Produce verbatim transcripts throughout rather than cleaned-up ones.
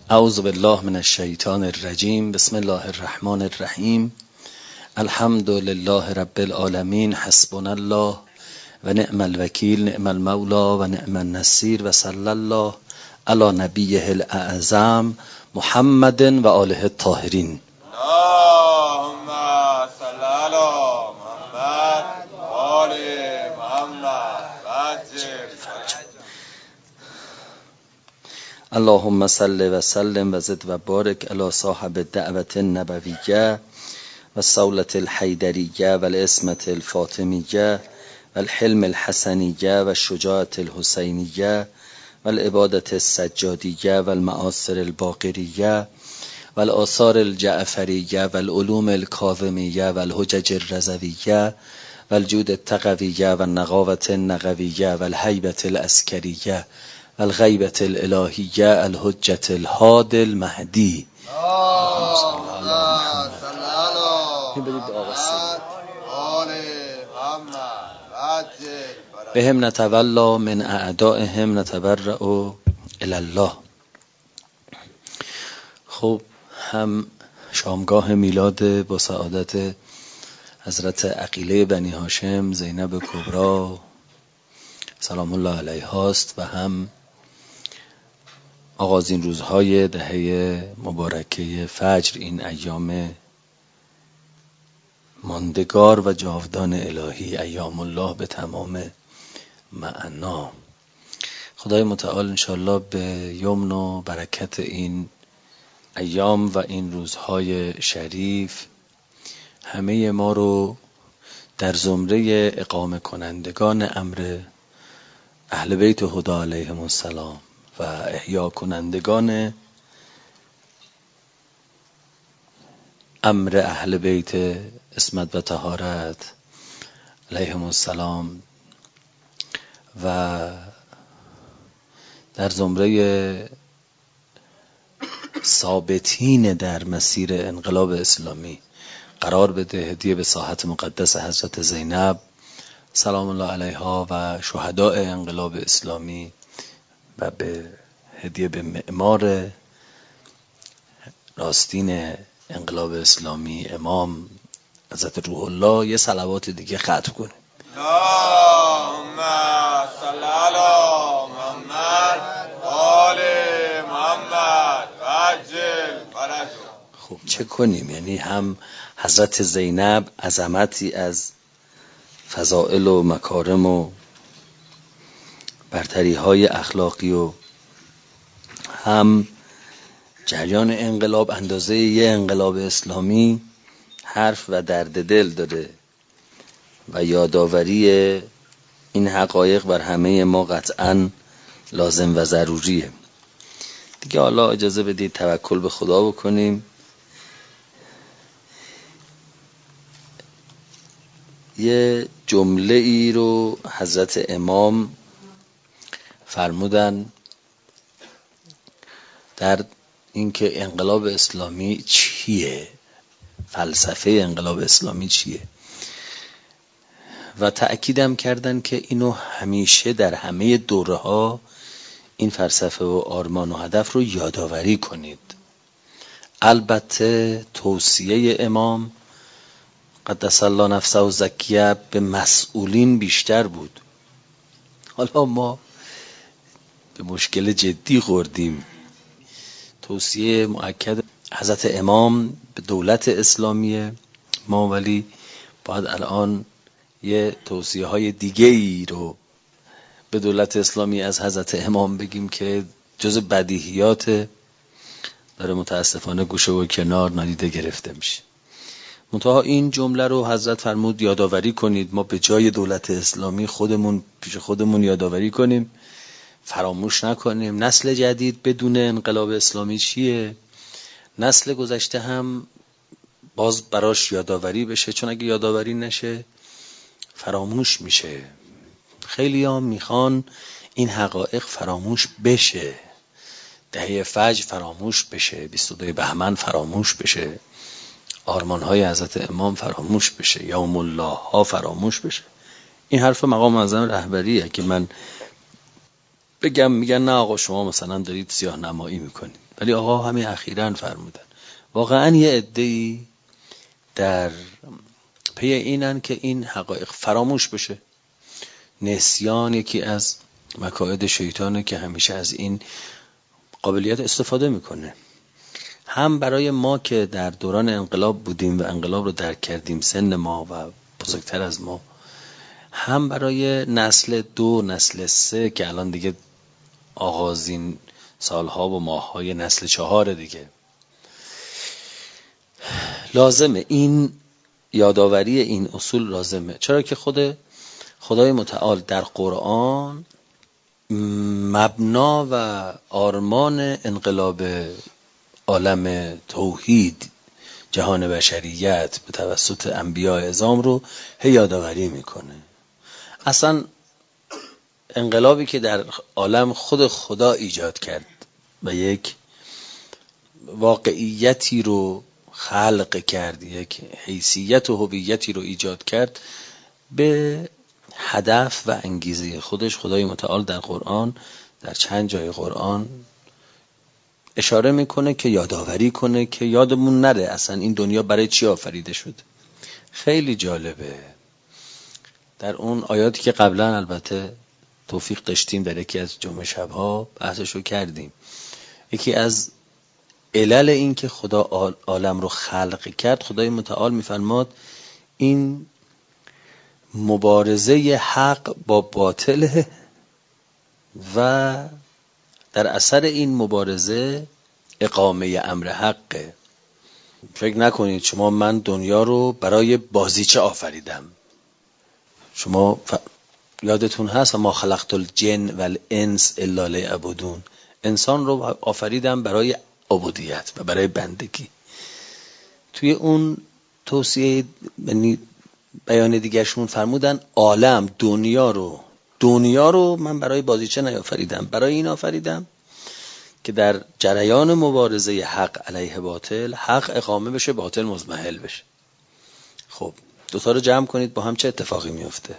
اعوذ بالله من الشیطان الرجیم. بسم الله الرحمن الرحیم. الحمد لله رب العالمین. حسبنا الله و نعم الوکیل، نعم المولا و نعم النصیر. و صلی الله علی نبیه الاعظم محمد و آله الطاهرین. اللهم صل علی محمد و آل محمد وعجل. اللهم صل و سلم و زد و بارک علی صاحب الدعوة النبویه و الصولة الحیدریه و العصمة الفاطمیه و الحلم الحسنیه و الشجاعة الحسینیه و العبادة السجادیه و المآثر الباقریه و الآثار الجعفریه و العلوم الکاظمیه و الحجج الرضویه و الجود التقویه و النقاوة النقویه و الهیبة العسکریه و الغیبة الالهیه الحجة الهادی المهدی. بهم نتولا من اعدائهم نتبرأ الی الله. خب هم شامگاه میلاد با سعادت حضرت عقیله بنی هاشم زینب کبری سلام الله علیها است و هم آغازین روزهای دهه مبارکه فجر، این ایام ماندگار و جاودان الهی، ایام الله به تمام معنا. خدای متعال انشالله به یمن و برکت این ایام و این روزهای شریف همه ما رو در زمره اقامه کنندگان امر اهل بیت هدی علیهم السلام و احیا کنندگان امر اهل بیت عصمت و طهارت علیهم السلام و در زمره ثابتین در مسیر انقلاب اسلامی قرار بده. هدیه به ساحت مقدس حضرت زینب سلام الله علیها و شهداء انقلاب اسلامی و به هدیه به معمار راستین انقلاب اسلامی امام حضرت روح الله یه صلوات دیگه ختم کنیم. اللهم صل علی محمد و آل محمد وعجل فرجهم. خب چه کنیم؟ یعنی هم حضرت زینب عظمتی از فضائل و مکارم و برتری های اخلاقی و هم جریان انقلاب اندازه یه انقلاب اسلامی حرف و درد دل داره و یادآوری این حقایق بر همه ما قطعاً لازم و ضروریه دیگه. حالا اجازه بدید توکل به خدا بکنیم. یه جمله ای رو حضرت امام فرمودن در اینکه انقلاب اسلامی چیه، فلسفه انقلاب اسلامی چیه، و تأکیدم کردن که اینو همیشه در همه دوره ها این فلسفه و آرمان و هدف رو یادآوری کنید. البته توصیه امام قدس الله نفسه و زکیه به مسئولین بیشتر بود. حالا ما به مشکل جدی خوردیم. توصیه مؤکد حضرت امام به دولت اسلامیه ما، ولی باید الان یه توصیه های دیگه ای رو به دولت اسلامی از حضرت امام بگیم که جز بدیهیات داره متاسفانه گوشه و کنار نادیده گرفته میشه. منتها این جمله رو حضرت فرمود یادآوری کنید. ما به جای دولت اسلامی خودمون پیش خودمون یادآوری کنیم، فراموش نکنیم. نسل جدید بدون انقلاب اسلامی چیه، نسل گذشته هم باز براش یادآوری بشه، چون اگه یادآوری نشه فراموش میشه. خیلی ها میخوان این حقایق فراموش بشه، دهه فجر فراموش بشه، بیست و دو بهمن فراموش بشه، آرمان‌های حضرت امام فراموش بشه، یوم الله ها فراموش بشه. این حرف مقام معظم رهبریه که من بگم میگن نه آقا شما مثلا دارید سیاه نمایی میکنید، ولی آقا همین اخیراً فرمودن واقعاً یه عده‌ای در پی اینن که این حقایق فراموش بشه. نسیان یکی از مکائد شیطانه که همیشه از این قابلیت استفاده میکنه، هم برای ما که در دوران انقلاب بودیم و انقلاب رو درک کردیم، سن ما و بزرگتر از ما، هم برای نسل دو نسل سه که الان دیگه آغازین سالها و ماههای نسل چهار دیگه. لازمه این یادآوری این اصول لازمه، چرا که خود خدای متعال در قرآن مبنا و آرمان انقلاب عالم توحید جهان بشریت به توسط انبیاء اعظام رو هی یادآوری میکنه. اصلا انقلابی که در عالم خود خدا ایجاد کرد و یک واقعیتی رو خلق کرد، یک حیثیت و هویتی رو ایجاد کرد، به هدف و انگیزه خودش خدای متعال در قرآن در چند جای قرآن اشاره میکنه که یادآوری کنه که یادمون نره اصلا این دنیا برای چی آفریده شد. خیلی جالبه در اون آیاتی که قبلا البته توفیق داشتیم در یکی از جمعه شبها بحثشو کردیم، یکی از علل این که خدا عالم رو خلق کرد، خدای متعال میفرماد این مبارزه حق با باطل و در اثر این مبارزه اقامه امر حقه. فکر نکنید شما من دنیا رو برای بازیچه آفریدم. شما ف... یادتون هست ما خلقت الجن و الانس الا لیعبدون، انسان رو آفریدم برای عبودیت و برای بندگی. توی اون توصیه یعنی بیان دیگرشون فرمودن عالم دنیا رو دنیا رو من برای بازیچه نیافریدم، برای این آفریدم که در جریان مبارزه حق علیه باطل حق اقامه بشه، باطل مضمحل بشه. خب دوتا رو جمع کنید با هم چه اتفاقی میفته؟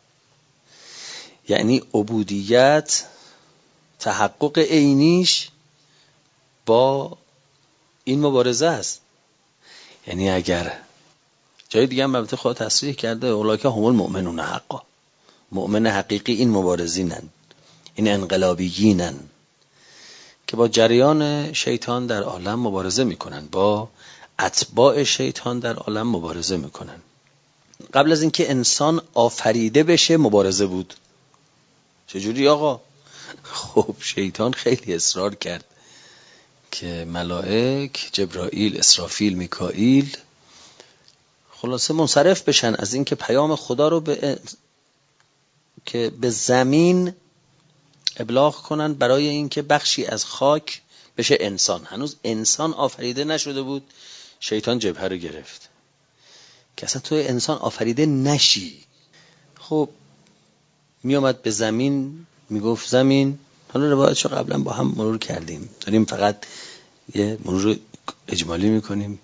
یعنی عبودیت تحقق عینیش با این مبارزه است. یعنی اگر جای دیگه هم البته خدا تصریح کرده اولئک هم المؤمنون حقا، مؤمن حقیقی این مبارزینن، این انقلابیینن که با جریان شیطان در عالم مبارزه میکنن، با اتباع شیطان در عالم مبارزه میکنن. قبل از اینکه انسان آفریده بشه مبارزه بود. چجوری آقا؟ خب شیطان خیلی اصرار کرد که ملائک جبرائیل، اسرافیل، میکائیل خلاصه منصرف بشن از اینکه پیام خدا رو به که به زمین ابلاغ کنن برای اینکه بخشی از خاک بشه انسان. هنوز انسان آفریده نشده بود، شیطان جبهه رو گرفت که اصلا تو انسان آفریده نشی. خب می آمد به زمین میگفت زمین، حالا روایتشو قبلا با هم مرور کردیم، داریم فقط یه مرور اجمالی میکنیم.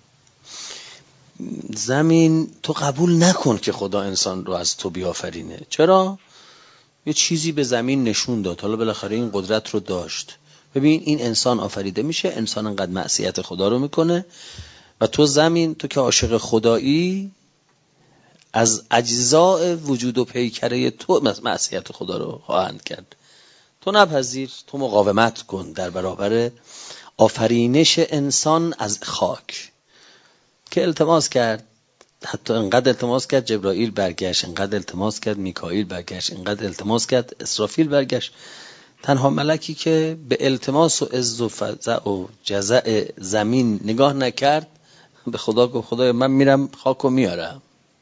زمین تو قبول نکن که خدا انسان رو از تو بیافرینه. چرا؟ یه چیزی به زمین نشون داد، حالا بالاخره این قدرت رو داشت. ببین این انسان آفریده میشه، انسان انقدر معصیت خدا رو میکنه و تو زمین، تو که عاشق خدایی، از اجزاء وجود و پیکره تو معصیت خدا رو خواهند کرد. تو نپذیر، تو مقاومت کن در برابر آفرینش انسان از خاک. که التماس کرد، حتی انقدر التماس کرد جبرائیل برگشت، انقدر التماس کرد میکائیل برگشت، انقدر التماس کرد اسرافیل برگشت. تنها ملکی که به التماس و عز و فزع و جزع زمین نگاه نکرد، به خدا گفت خدای من میرم خاکو میارم.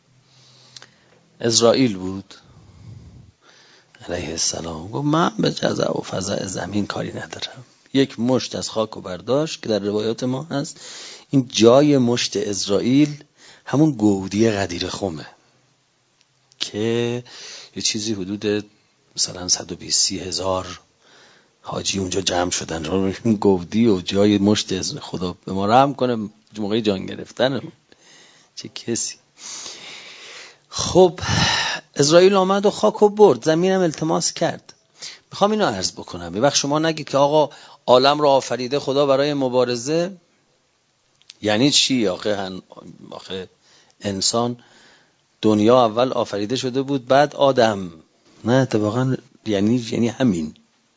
اسرائیل بود علیه السلام، گفت من به جزع و فزع زمین کاری ندارم. یک مشت از خاکو برداشت که در روایات ما هست این جای مشت اسرائیل همون گودی قدیر خمه که یه چیزی حدود مثلا صد و بیست هزار حاجی اونجا جمع شدن. رو گودی و جای مشت اسرائیل، خدا به ما رحم کنه موقع جان گرفتن چه کسی. خب اسرائیل آمد و خاکو برد، زمینم التماس کرد. میخوام اینو عرض بکنم. یه وقت شما نگید که آقا عالم رو آفریده خدا برای مبارزه. یعنی چی؟ آخه, هن... آخه انسان دنیا اول آفریده شده بود بعد آدم. نه اتفاقا یعنی یعنی همین.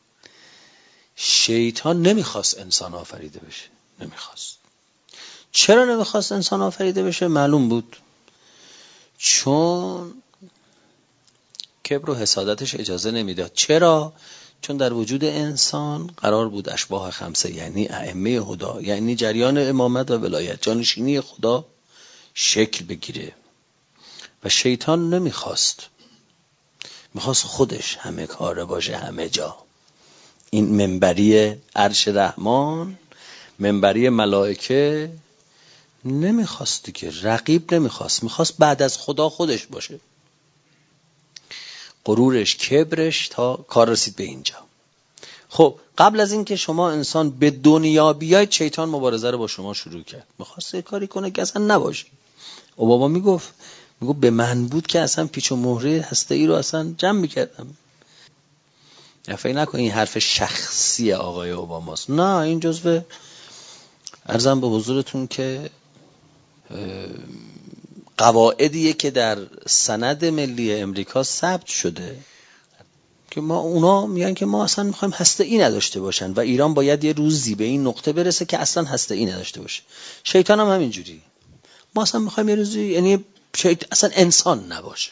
شیطان نمیخواست انسان آفریده بشه. نمیخواست. چرا نمیخواست انسان آفریده بشه؟ معلوم بود. چون کبر و حسادتش اجازه نمیداد. چرا؟ چون در وجود انسان قرار بود اشباح خمسه، یعنی ائمه هدا، یعنی جریان امامت و ولایت، جانشینی خدا شکل بگیره و شیطان نمیخواست. میخواست خودش همه کاره باشه، همه جا. این منبری عرش رحمان، منبری ملائکه نمیخواستی که، رقیب نمیخواست، میخواست بعد از خدا خودش باشه. غرورش، کبرش تا کار رسید به اینجا. خب قبل از این که شما انسان به دنیا بیاید شیطان مبارزه رو با شما شروع کرد. میخواست کاری کنه که اصلا نباشه. اوباما میگفت میگفت به من بود که اصلا پیچ و مهره هسته ای رو اصلا جمع میکردم. فکر نکن این حرف شخصی آقای اوباماست. نه، این جزو عرضم به حضورتون که قواعدیه که در سند ملی امریکا ثبت شده که ما اونا میگن که ما اصلا میخوایم هسته ای نداشته باشن و ایران باید یه روزی به این نقطه برسه که اصلا هسته ای نداشته باشه. شیطان هم همینجوری. ما اصلا میخوایم یه روزی، یعنی شیطان اصلا انسان نباشه.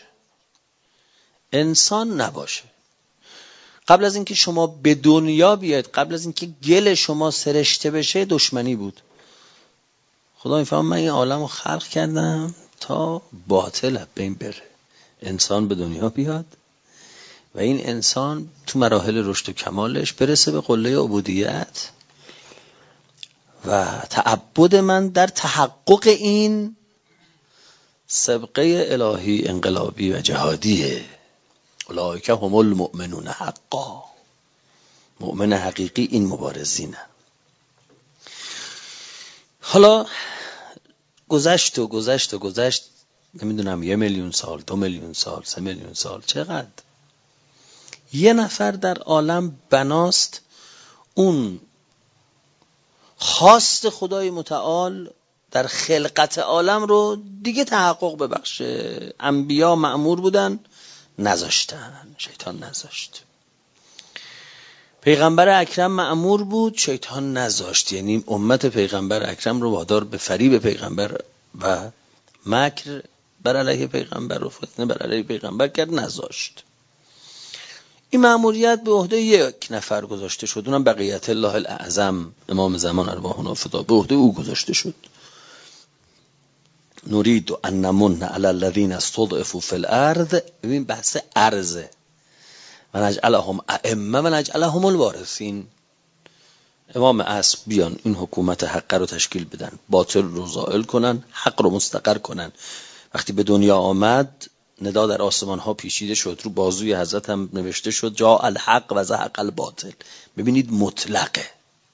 انسان نباشه. قبل از اینکه شما به دنیا بیاید، قبل از اینکه گل شما سرشته بشه، دشمنی بود. خدا میفهم من این عالم رو خلق کردم تا باطل بین بره، انسان به دنیا بیاد و این انسان تو مراحل رشد و کمالش برسه به قله عبودیت و تعبد من در تحقق این سبقه الهی انقلابی و جهادیه. اولئک هم المؤمنون حقا. مؤمن حقیقی این مبارزینه. حالا گذشت و گذشت و گذشت، نمیدونم یه میلیون سال، دو میلیون سال، سه میلیون سال، چقدر. یه نفر در عالم بناست اون خواست خدای متعال در خلقت عالم رو دیگه تحقق ببخشه. انبیا مأمور بودن، نذاشتن، شیطان نذاشت. پیغمبر اکرم مأمور بود، شیطان نذاشت. یعنی امت پیغمبر اکرم رو وادار به فریب پیغمبر و مکر بر علیه پیغمبر و فتنه بر علیه پیغمبر کرد، نذاشت. این مأموریت به عهده یک نفر گذاشته شد، اونم بقیت الله الاعظم، امام زمان ارواحنا فدا، به عهده او گذاشته شد. نرید ان نمن علی الذین استضعفوا فی الارض. ببین بحث ارزه. و نجعلهم ائمه و نجعلهم الوارثین. امام عصر بیان این حکومت حق رو تشکیل بدن، باطل رو زائل کنن، حق رو مستقر کنن. وقتی به دنیا آمد ندا در آسمان ها پیچیده شد، رو بازوی حضرت هم نوشته شد جاء الحق و زهق الباطل. ببینید مطلقه.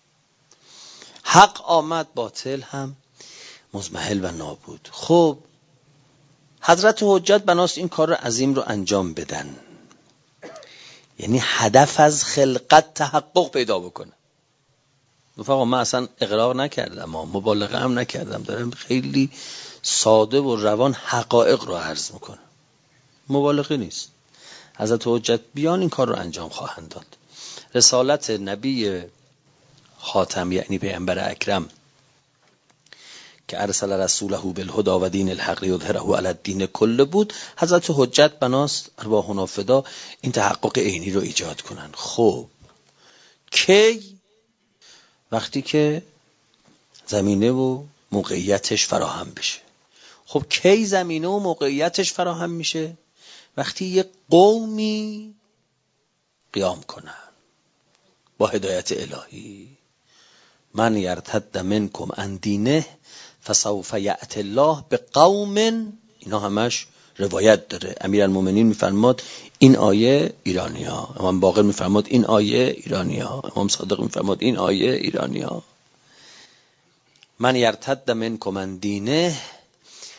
حق آمد، باطل هم مزمحل و نابود. خب حضرت حجت بناست این کار عظیم رو انجام بدن، یعنی هدف از خلقت تحقق پیدا بکنه. رفقا من اصلا اقرار نکردم، مبالغه هم نکردم، دارم خیلی ساده و روان حقایق رو عرض میکنم، مبالغه نیست. حضرت حجت بیان این کار رو انجام خواهند داد. رسالت نبی خاتم یعنی پیامبر اکرم که ارسل رسوله بالهدى و دین الحق لیظهره علی الدین کله بود، حضرت حجت بناست ارواحنا فدا این تحقق عینی رو ایجاد کنن. خب کی؟ وقتی که زمینه و موقعیتش فراهم بشه. خب کی زمینه و موقعیتش فراهم میشه؟ وقتی یه قومی قیام کنن با هدایت الهی. من یرتد منکم عن دینه فسوف یأتی الله بقوم. اینا همش روایت داره. امیرالمومنین میفرماد این آیه ایرانیا، امام باقر میفرماد این آیه ایرانیا، امام صادق میفرماد این آیه ایرانیا. من یرتد منکم عن دینه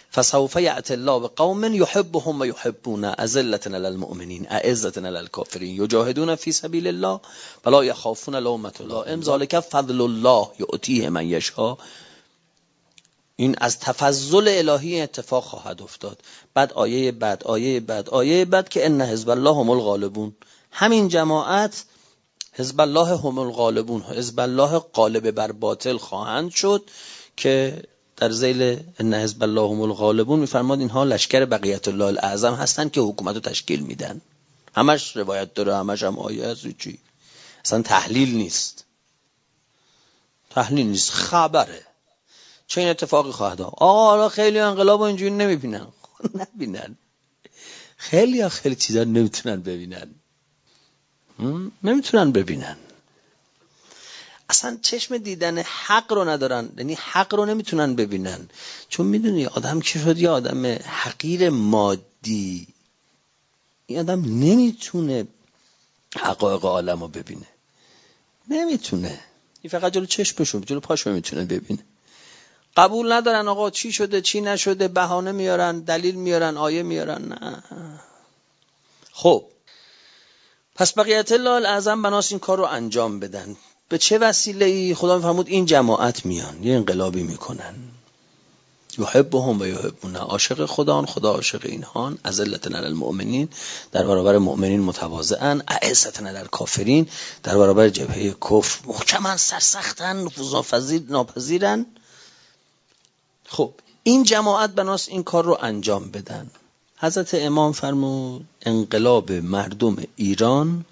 فسوف یأتی الله بقوم یحبهم و یحبونه اذلة علی المؤمنین اعزة علی الکافرین یجاهدون فی سبیل الله ولا یخافون لومة لائم ذلک فضل الله یؤتیه من یشاء. این از تفضل الهی اتفاق خواهد افتاد. بعد آیه بعد آیه بعد آیه بعد که ان حزب الله هم الغالبون، همین جماعت حزب الله هم الغالبون، حزب الله غالب بر باطل خواهند شد که در ذیل ان حزب الله هم الغالبون میفرماد اینها لشکر بقیت الله الاعظم هستن که حکومت رو تشکیل میدن. همش روایت داره، همش هم آیه هست، چی اصلا تحلیل نیست، تحلیل نیست، خبره چه این اتفاقی خواهد آمد. آقا حالا خیلی انقلاب اینجوری نمیبینن، نبینن، خیلی خیلی چیزا نمیتونن ببینن، نمیتونن ببینن، اصلا چشم دیدن حق رو ندارن، یعنی حق رو نمیتونن ببینن. چون میدونی آدم که شد یه آدم حقیر مادی، این آدم نمیتونه حقایق عالم رو ببینه، نمیتونه، این فقط جلو چشمشون جلو پاشو میتونه ببینه. قبول ندارن آقا چی شده چی نشده، بهانه میارن، دلیل میارن، آیه میارن، نه. خب پس بقیت الله الاعظم بناس این کار رو انجام بدن. به چه وسیله‌ای؟ خدا میفرمود این جماعت میان یه انقلابی میکنن. یحبهم و یحبونه، عاشق خدان، خدا عاشق اینهان، اذلة علی المؤمنین، در برابر مؤمنین متواضعن، اعزة علی الکافرین، در برابر جبهه کفر محکماً سرسختن، نفوذ ناپذیر ناپذیرن. خب این جماعت بناس این کار رو انجام بدن. حضرت امام فرمود انقلاب مردم ایران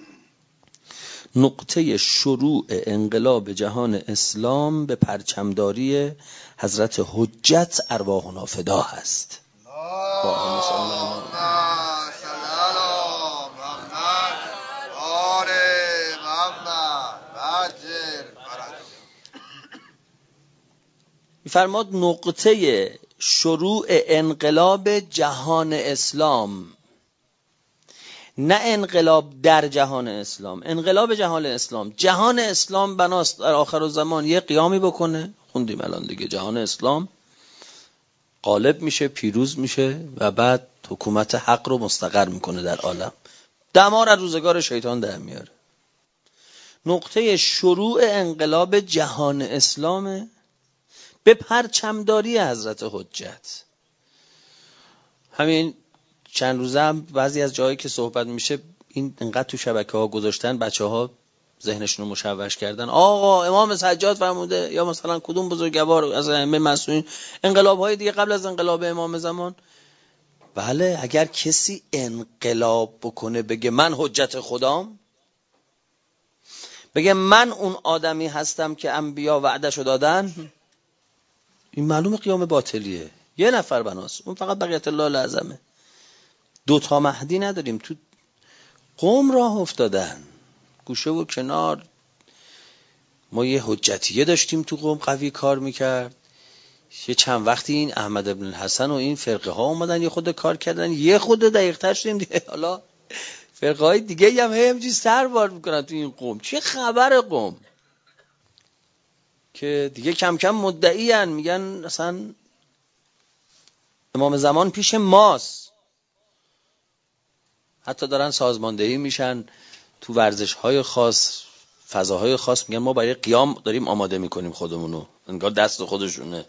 نقطه شروع انقلاب جهان اسلام به پرچمداری حضرت حجت ارواحنا فدا هست. اللهم صل علی محمد آل محمد عجل فرج. می‌فرماد نقطه شروع انقلاب جهان اسلام، نه انقلاب در جهان اسلام، انقلاب جهان اسلام. جهان اسلام بناست در آخرالزمان یه قیامی بکنه، خوندیم الان دیگه، جهان اسلام غالب میشه، پیروز میشه و بعد حکومت حق رو مستقر میکنه در عالم، دمار از روزگار شیطان در میاره. نقطه شروع انقلاب جهان اسلامه به پرچمداری حضرت حجت. همین چند روزه هم بعضی از جایی که صحبت میشه این انقدر تو شبکه ها گذاشتن، بچه ها ذهنشون رو مشوش کردن، آقا امام سجاد فرموده یا مثلا کدوم بزرگوار از ائمه معصومین انقلاب های دیگه قبل از انقلاب امام زمان. بله اگر کسی انقلاب بکنه بگه من حجت خدام، بگه من اون آدمی هستم که انبیا وعدهشو دادن، این معلوم قیام باطلیه. یه نفر بناست، اون فقط بقیت الله الاعظمه. دو تا مهدی نداریم، تو قوم راه افتادن گوشه و کنار. ما یه حجتیه داشتیم تو قوم قوی کار میکرد، یه چند وقتی این احمد ابن الحسن و این فرقه ها اومدن یه خود کار کردن، یه خود دقیق تر شدیم دیگه. حالا فرقه های دیگه هم همینجوری سر بار میکنن تو این قوم. چه خبر قوم که دیگه کم کم مدعی هن، میگن اصلا امام زمان پیش ماست، حتی دارن سازماندهی میشن تو ورزش های خاص، فضاهای خاص، میگن ما برای قیام داریم آماده میکنیم خودمونو، انگار دست خودشونه.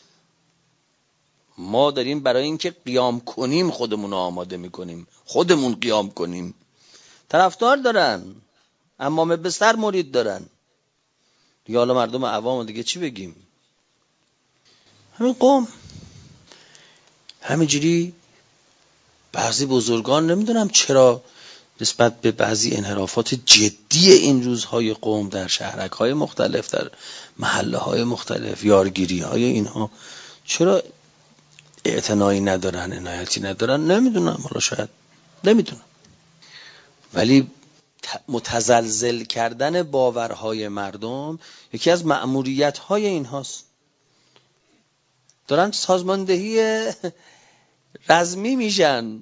ما داریم برای اینکه قیام کنیم خودمونو آماده میکنیم، خودمون قیام کنیم. طرفدار دارن، امام بستر مرید دارن دیگه. حالا مردم عوام دیگه چی بگیم؟ همین قوم همینجوری. بعضی بزرگان نمیدونم چرا نسبت به بعضی انحرافات جدی این روزهای قوم در شهرک‌های مختلف، در محله‌های مختلف، یارگیری‌های اینها، چرا اعتنایی ندارن، عنایتی ندارن، نمیدونم، حالا شاید نمیدونم. ولی متزلزل کردن باورهای مردم یکی از مأموریت‌های اینهاست. دارن سازماندهی رزمی میشن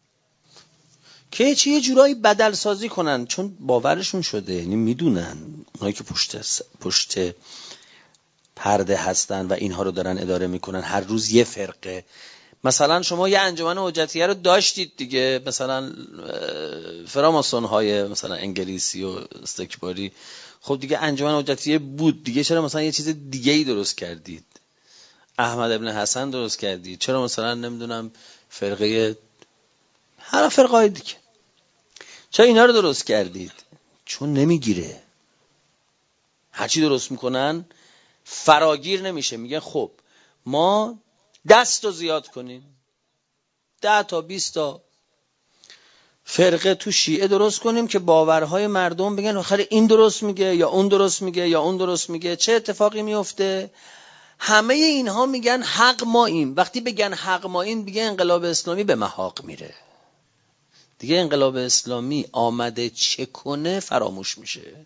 که چه یه جورایی بدل سازی کنن، چون باورشون شده، یعنی میدونن اونایی که پشت پشت پرده هستن و اینها رو دارن اداره میکنن، هر روز یه فرقه. مثلا شما یه انجمن حجتیه رو داشتید دیگه، مثلا فراماسون های مثلا انگلیسی و استکباری، خب دیگه انجمن حجتیه بود دیگه، چرا مثلا یه چیز دیگه ای درست کردید؟ احمد ابن حسن درست کردید، چرا مثلا نمیدونم فرقه هر فرقای دیگه، چرا اینا رو درست کردید؟ چون نمیگیره. هرچی درست میکنن فراگیر نمیشه. میگن خب ما دست رو زیاد کنیم، ده تا بیست تا فرقه تو شیعه درست کنیم که باورهای مردم بگن آخر این درست میگه یا اون درست میگه یا اون درست میگه. چه اتفاقی میفته؟ همه اینها میگن حق ما این. وقتی بگن حق ما این، دیگه انقلاب اسلامی به محاق میره. دیگه انقلاب اسلامی آمده چه کنه فراموش میشه.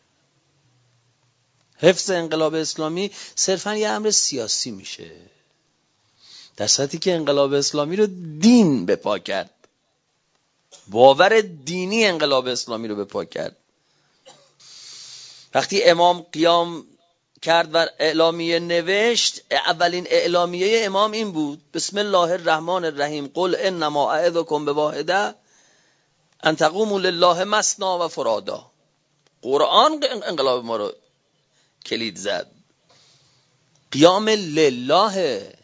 حفظ انقلاب اسلامی صرفا یه امر سیاسی میشه، در صورتی که انقلاب اسلامی رو دین به پا کرد، باور دینی انقلاب اسلامی رو به پا کرد. وقتی امام قیام کرد و اعلامیه نوشت، اولین اعلامیه امام این بود: بسم الله الرحمن الرحیم، قل انما اعظکم بواحده ان تقوموا لله مثنی و فرادا. قرآن انقلاب ما رو کلید زد. قیام لله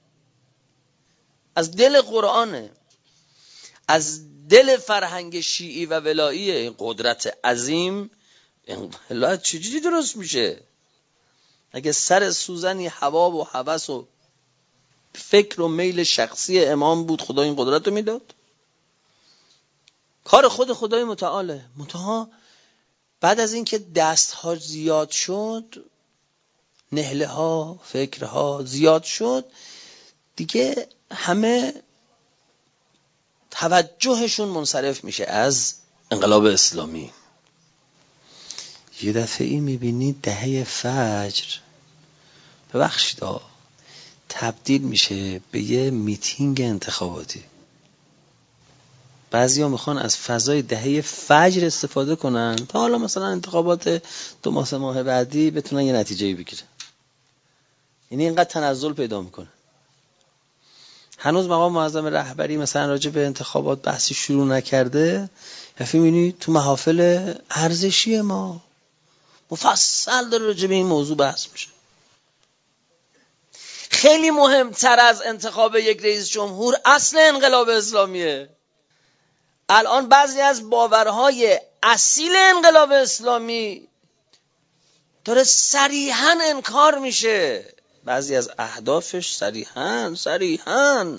از دل قرآنه، از دل فرهنگ شیعی و ولایی. این قدرت عظیم انقلاب چجوری درست میشه؟ اگه سر سوزنی هوا و هوس و فکر و میل شخصی امام بود، خدا این قدرت رو میداد؟ کار خود خدای متعاله. منتها بعد از اینکه دست ها زیاد شد، نهله ها فکرها زیاد شد، دیگه همه توجهشون منصرف میشه از انقلاب اسلامی. یه دفعه ای میبینید دهه فجر ببخشید تبدیل میشه به یه میتینگ انتخاباتی. بعضیا میخوان از فضای دهه فجر استفاده کنن تا حالا مثلا انتخابات دو ماه سه ماه بعدی بتونن یه نتیجه‌ای بگیرن. یعنی اینقدر تنزل پیدا میکنه. هنوز مقام معظم رهبری مثلا راجع به انتخابات بحثی شروع نکرده، یعنی میبینی تو محافل ارزشی ما مفصل داره راجع به این موضوع بحث میشه. خیلی مهمتر از انتخاب یک رئیس جمهور اصل انقلاب اسلامیه. الان بعضی از باورهای اصیل انقلاب اسلامی داره صریحاً انکار میشه. بعضی از اهدافش صریحاً صریحاً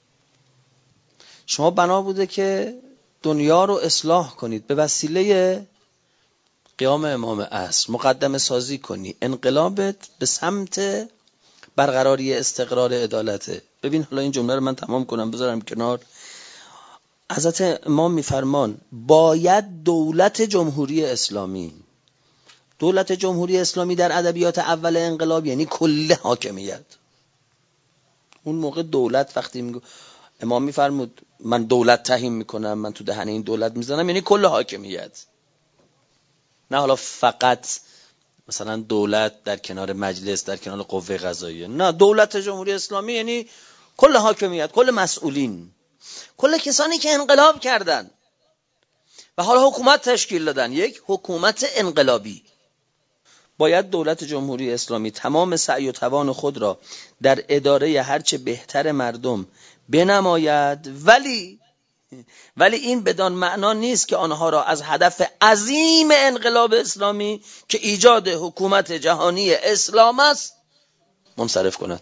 شما بنا بوده که دنیا رو اصلاح کنید، به وسیله قیام امام عصر مقدمه سازی کنی، انقلابت به سمت برقراری استقرار عدالته. ببین حالا این جمله رو من تمام کنم بذارم کنار. حضرت امام میفرمان باید دولت جمهوری اسلامی، دولت جمهوری اسلامی در ادبیات اول انقلاب یعنی کل حاکمیت. اون موقع دولت وقتی میگه امام میفرمود من دولت تعیین میکنم، من تو دهنه این دولت میزنم، یعنی کل حاکمیت، نه حالا فقط مثلا دولت در کنار مجلس در کنار قوه قضاییه. نه، دولت جمهوری اسلامی یعنی کل حاکمیت، کل مسئولین، کل کسانی که انقلاب کردن و حالا حکومت تشکیل دادن، یک حکومت انقلابی. باید دولت جمهوری اسلامی تمام سعی و توان خود را در اداره هرچه بهتر مردم بنماید، ولی ولی این بدان معنا نیست که آنها را از هدف عظیم انقلاب اسلامی که ایجاد حکومت جهانی اسلام است منصرف کند.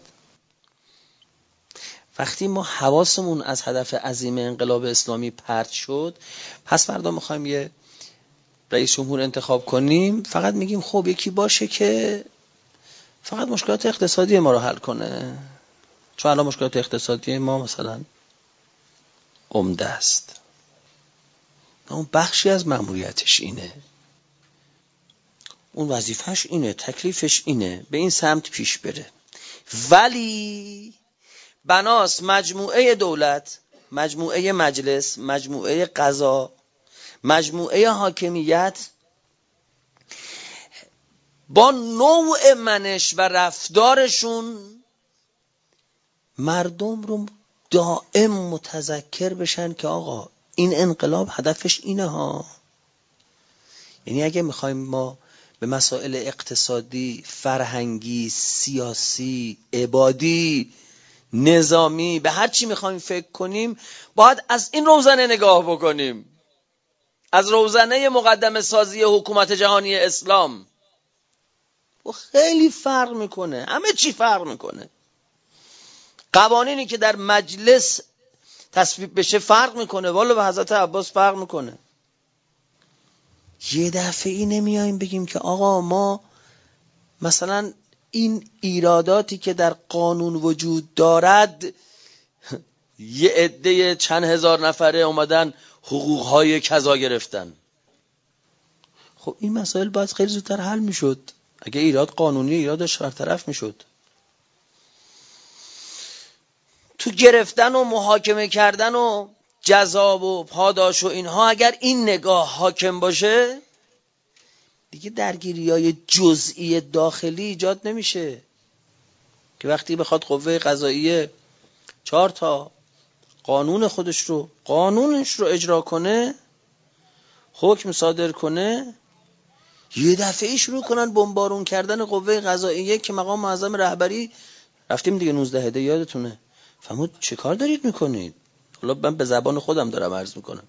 وقتی ما حواسمون از هدف عظیم انقلاب اسلامی پرت شد، پس فردا میخوایم یه رئیس جمهور انتخاب کنیم، فقط میگیم خب یکی باشه که فقط مشکلات اقتصادی ما رو حل کنه، چون الان مشکلات اقتصادی ما مثلا عمده است، اون بخشی از مأموریتش اینه، اون وظیفهش اینه، تکلیفش اینه، به این سمت پیش بره. ولی بناس مجموعه دولت، مجموعه مجلس، مجموعه قضا، مجموعه حاکمیت با نوع منش و رفتارشون مردم رو دائم متذکر بشن که آقا این انقلاب هدفش اینه ها. یعنی اگه میخوایم ما به مسائل اقتصادی، فرهنگی، سیاسی، عبادی، نظامی، به هر چی میخوایم فکر کنیم، باید از این روزنه نگاه بکنیم، از روزنه مقدمه سازی حکومت جهانی اسلام. و خیلی فرق میکنه، همه چی فرق میکنه. قوانینی که در مجلس تصویب بشه فرق میکنه، والا به حضرت عباس فرق میکنه. یه دفعه نمیاییم بگیم که آقا ما مثلا این ایراداتی که در قانون وجود دارد، یه عده چند هزار نفره اومدن حقوقهای کذا گرفتن. خب این مسائل باید خیلی زودتر حل میشد. اگه ایراد قانونی، ایرادش برطرف میشد. تو گرفتن و محاکمه کردن و جزا و پاداش و اینها اگر این نگاه حاکم باشه، دیگه درگیری‌های جزئی داخلی ایجاد نمیشه که وقتی بخواد قوه قضاییه چهار تا قانون خودش رو قانونش رو اجرا کنه، حکم صادر کنه، یه دفعه شروع کنن بمبارون کردن قوه قضاییه که مقام معظم رهبری رفتیم دیگه نوزده هده یادتونه. فهمود چه کار دارید میکنید؟ حالا من به زبان خودم دارم عرض میکنم.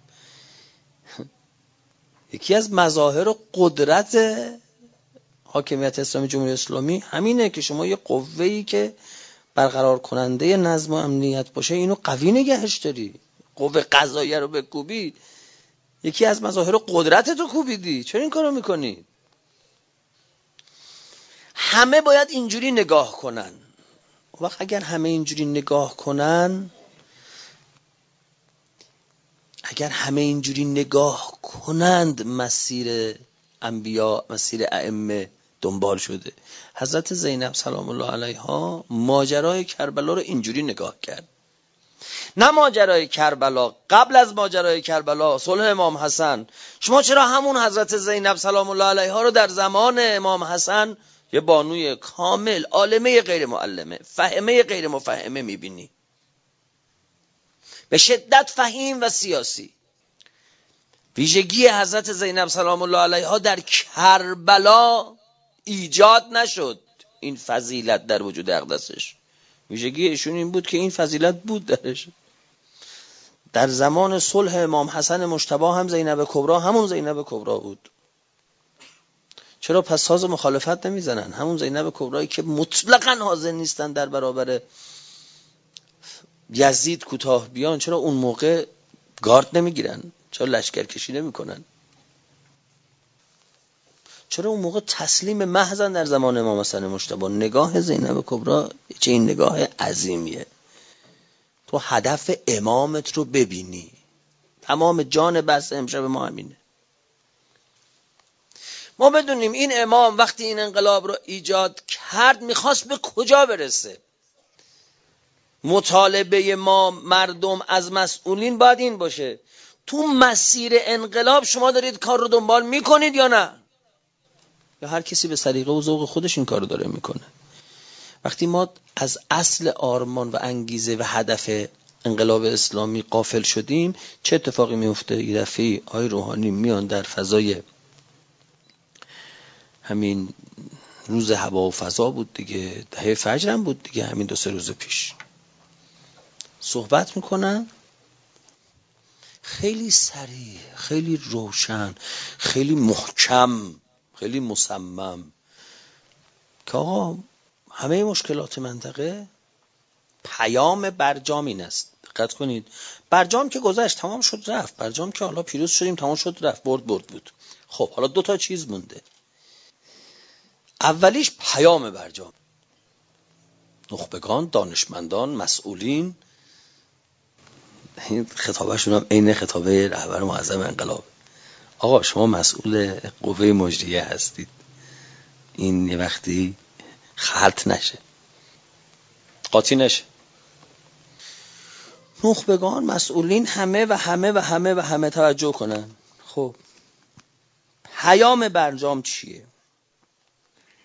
یکی از مظاهر قدرت حاکمیت اسلامی جمهوری اسلامی همینه که شما یه قوه‌ای که برقرار کننده نظم و امنیت باشه اینو قوی نگهش داری. قوه قضاییه رو بکوبی، یکی از مظاهر قدرت تو کوبیدی. چرا این کارو میکنی؟ همه باید اینجوری نگاه کنن. وقت اگر همه اینجوری نگاه کنن، اگر همه اینجوری نگاه کنند، مسیر انبیا، مسیر ائمه دنبال شده. حضرت زینب سلام الله علیها ماجرای کربلا رو اینجوری نگاه کرد. نه ماجرای کربلا، قبل از ماجرای کربلا صلح امام حسن. شما چرا همون حضرت زینب سلام الله علیها رو در زمان امام حسن یه بانوی کامل، عالمه غیر معلمه، فهمه غیر مفهمه میبینی؟ به شدت فهیم و سیاسی. ویژگی حضرت زینب سلام الله علیها در کربلا ایجاد نشد این فضیلت در وجود اقدسش. ویژگی ایشون این بود که این فضیلت بود درش. در زمان صلح امام حسن مجتبی هم زینب کبرا همون زینب کبرا بود. چرا پس ساز مخالفت نمیزنن؟ همون زینب کبرایی که مطلقاً حاضر نیستن در برابر یزید کوتاه بیان، چرا اون موقع گارد نمیگیرن؟ چرا لشکر کشی نمیکنن؟ چرا اون موقع تسلیم محضن در زمان امام حسن مجتبی؟ نگاه زینب کبرا چه این نگاه عظیمیه. تو هدف امامت رو ببینی. تمام جان بحث امشب ما همینه. ما بدونیم این امام وقتی این انقلاب رو ایجاد کرد میخواست به کجا برسه. مطالبه ما مردم از مسئولین باید این باشه: تو مسیر انقلاب شما دارید کار رو دنبال میکنید یا نه؟ یا هر کسی به سلیقه و ذوق خودش این کار رو داره میکنه؟ وقتی ما از اصل آرمان و انگیزه و هدف انقلاب اسلامی غافل شدیم، چه اتفاقی میفته؟ یه دفعه آقای روحانی میان در فضای همین روز هوا و فضا بود دیگه، دهه فجر هم بود دیگه، همین دو سه روز پیش صحبت میکنن خیلی سریع، خیلی روشن، خیلی محکم، خیلی مصمم که آقا همه مشکلات منطقه پیام برجام این است. دقت کنید، برجام که گذشت تمام شد رفت، برجام که حالا پیروز شدیم تمام شد رفت، برد برد بود. خب حالا دو تا چیز مونده. اولیش پیام برجام. نخبگان، دانشمندان، مسئولین، این خطابشون هم عین خطابه رهبر معظم انقلاب. آقا شما مسئول قوه مجریه هستید، این یه وقتی خلط نشه، قاطی نشه. نخبگان، مسئولین، همه و همه و همه و همه توجه کنن. خب پیام برجام چیه؟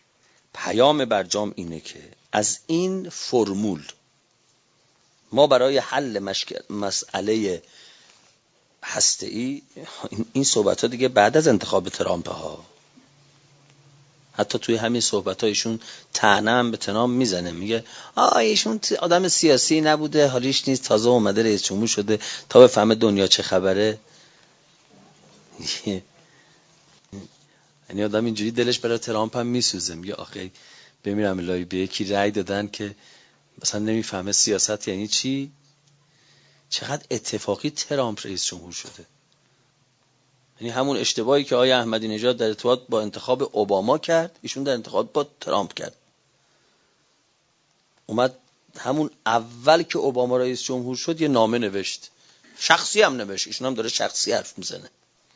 پیام برجام اینه که از این فرمول ما برای حل مشکل مسئله هسته‌ای، این صحبت ها دیگه بعد از انتخاب ترامپ ها، حتی توی همین صحبت هایشون طعنه هم به ترامپ میزنه، میگه آه ایشون آدم سیاسی نبوده، حالیش نیست، تازه اومده رئیس جمهور شده تا بفهمه دنیا چه خبره. یعنی آدم اینجوری دلش برای ترامپ هم میسوزه، میگه آخه بمیرم الهی به یکی رأی دادن که مثلا نمیفهمه سیاست یعنی چی. چقدر اتفاقی ترامپ رئیس جمهور شده. یعنی همون اشتباهی که آقای احمدی نژاد در ارتباط با انتخاب اوباما کرد، ایشون در انتخاب با ترامپ کرد. اومد همون اول که اوباما رئیس جمهور شد یه نامه نوشت، شخصی هم نوشت، ایشون هم داره شخصی حرف میزنه.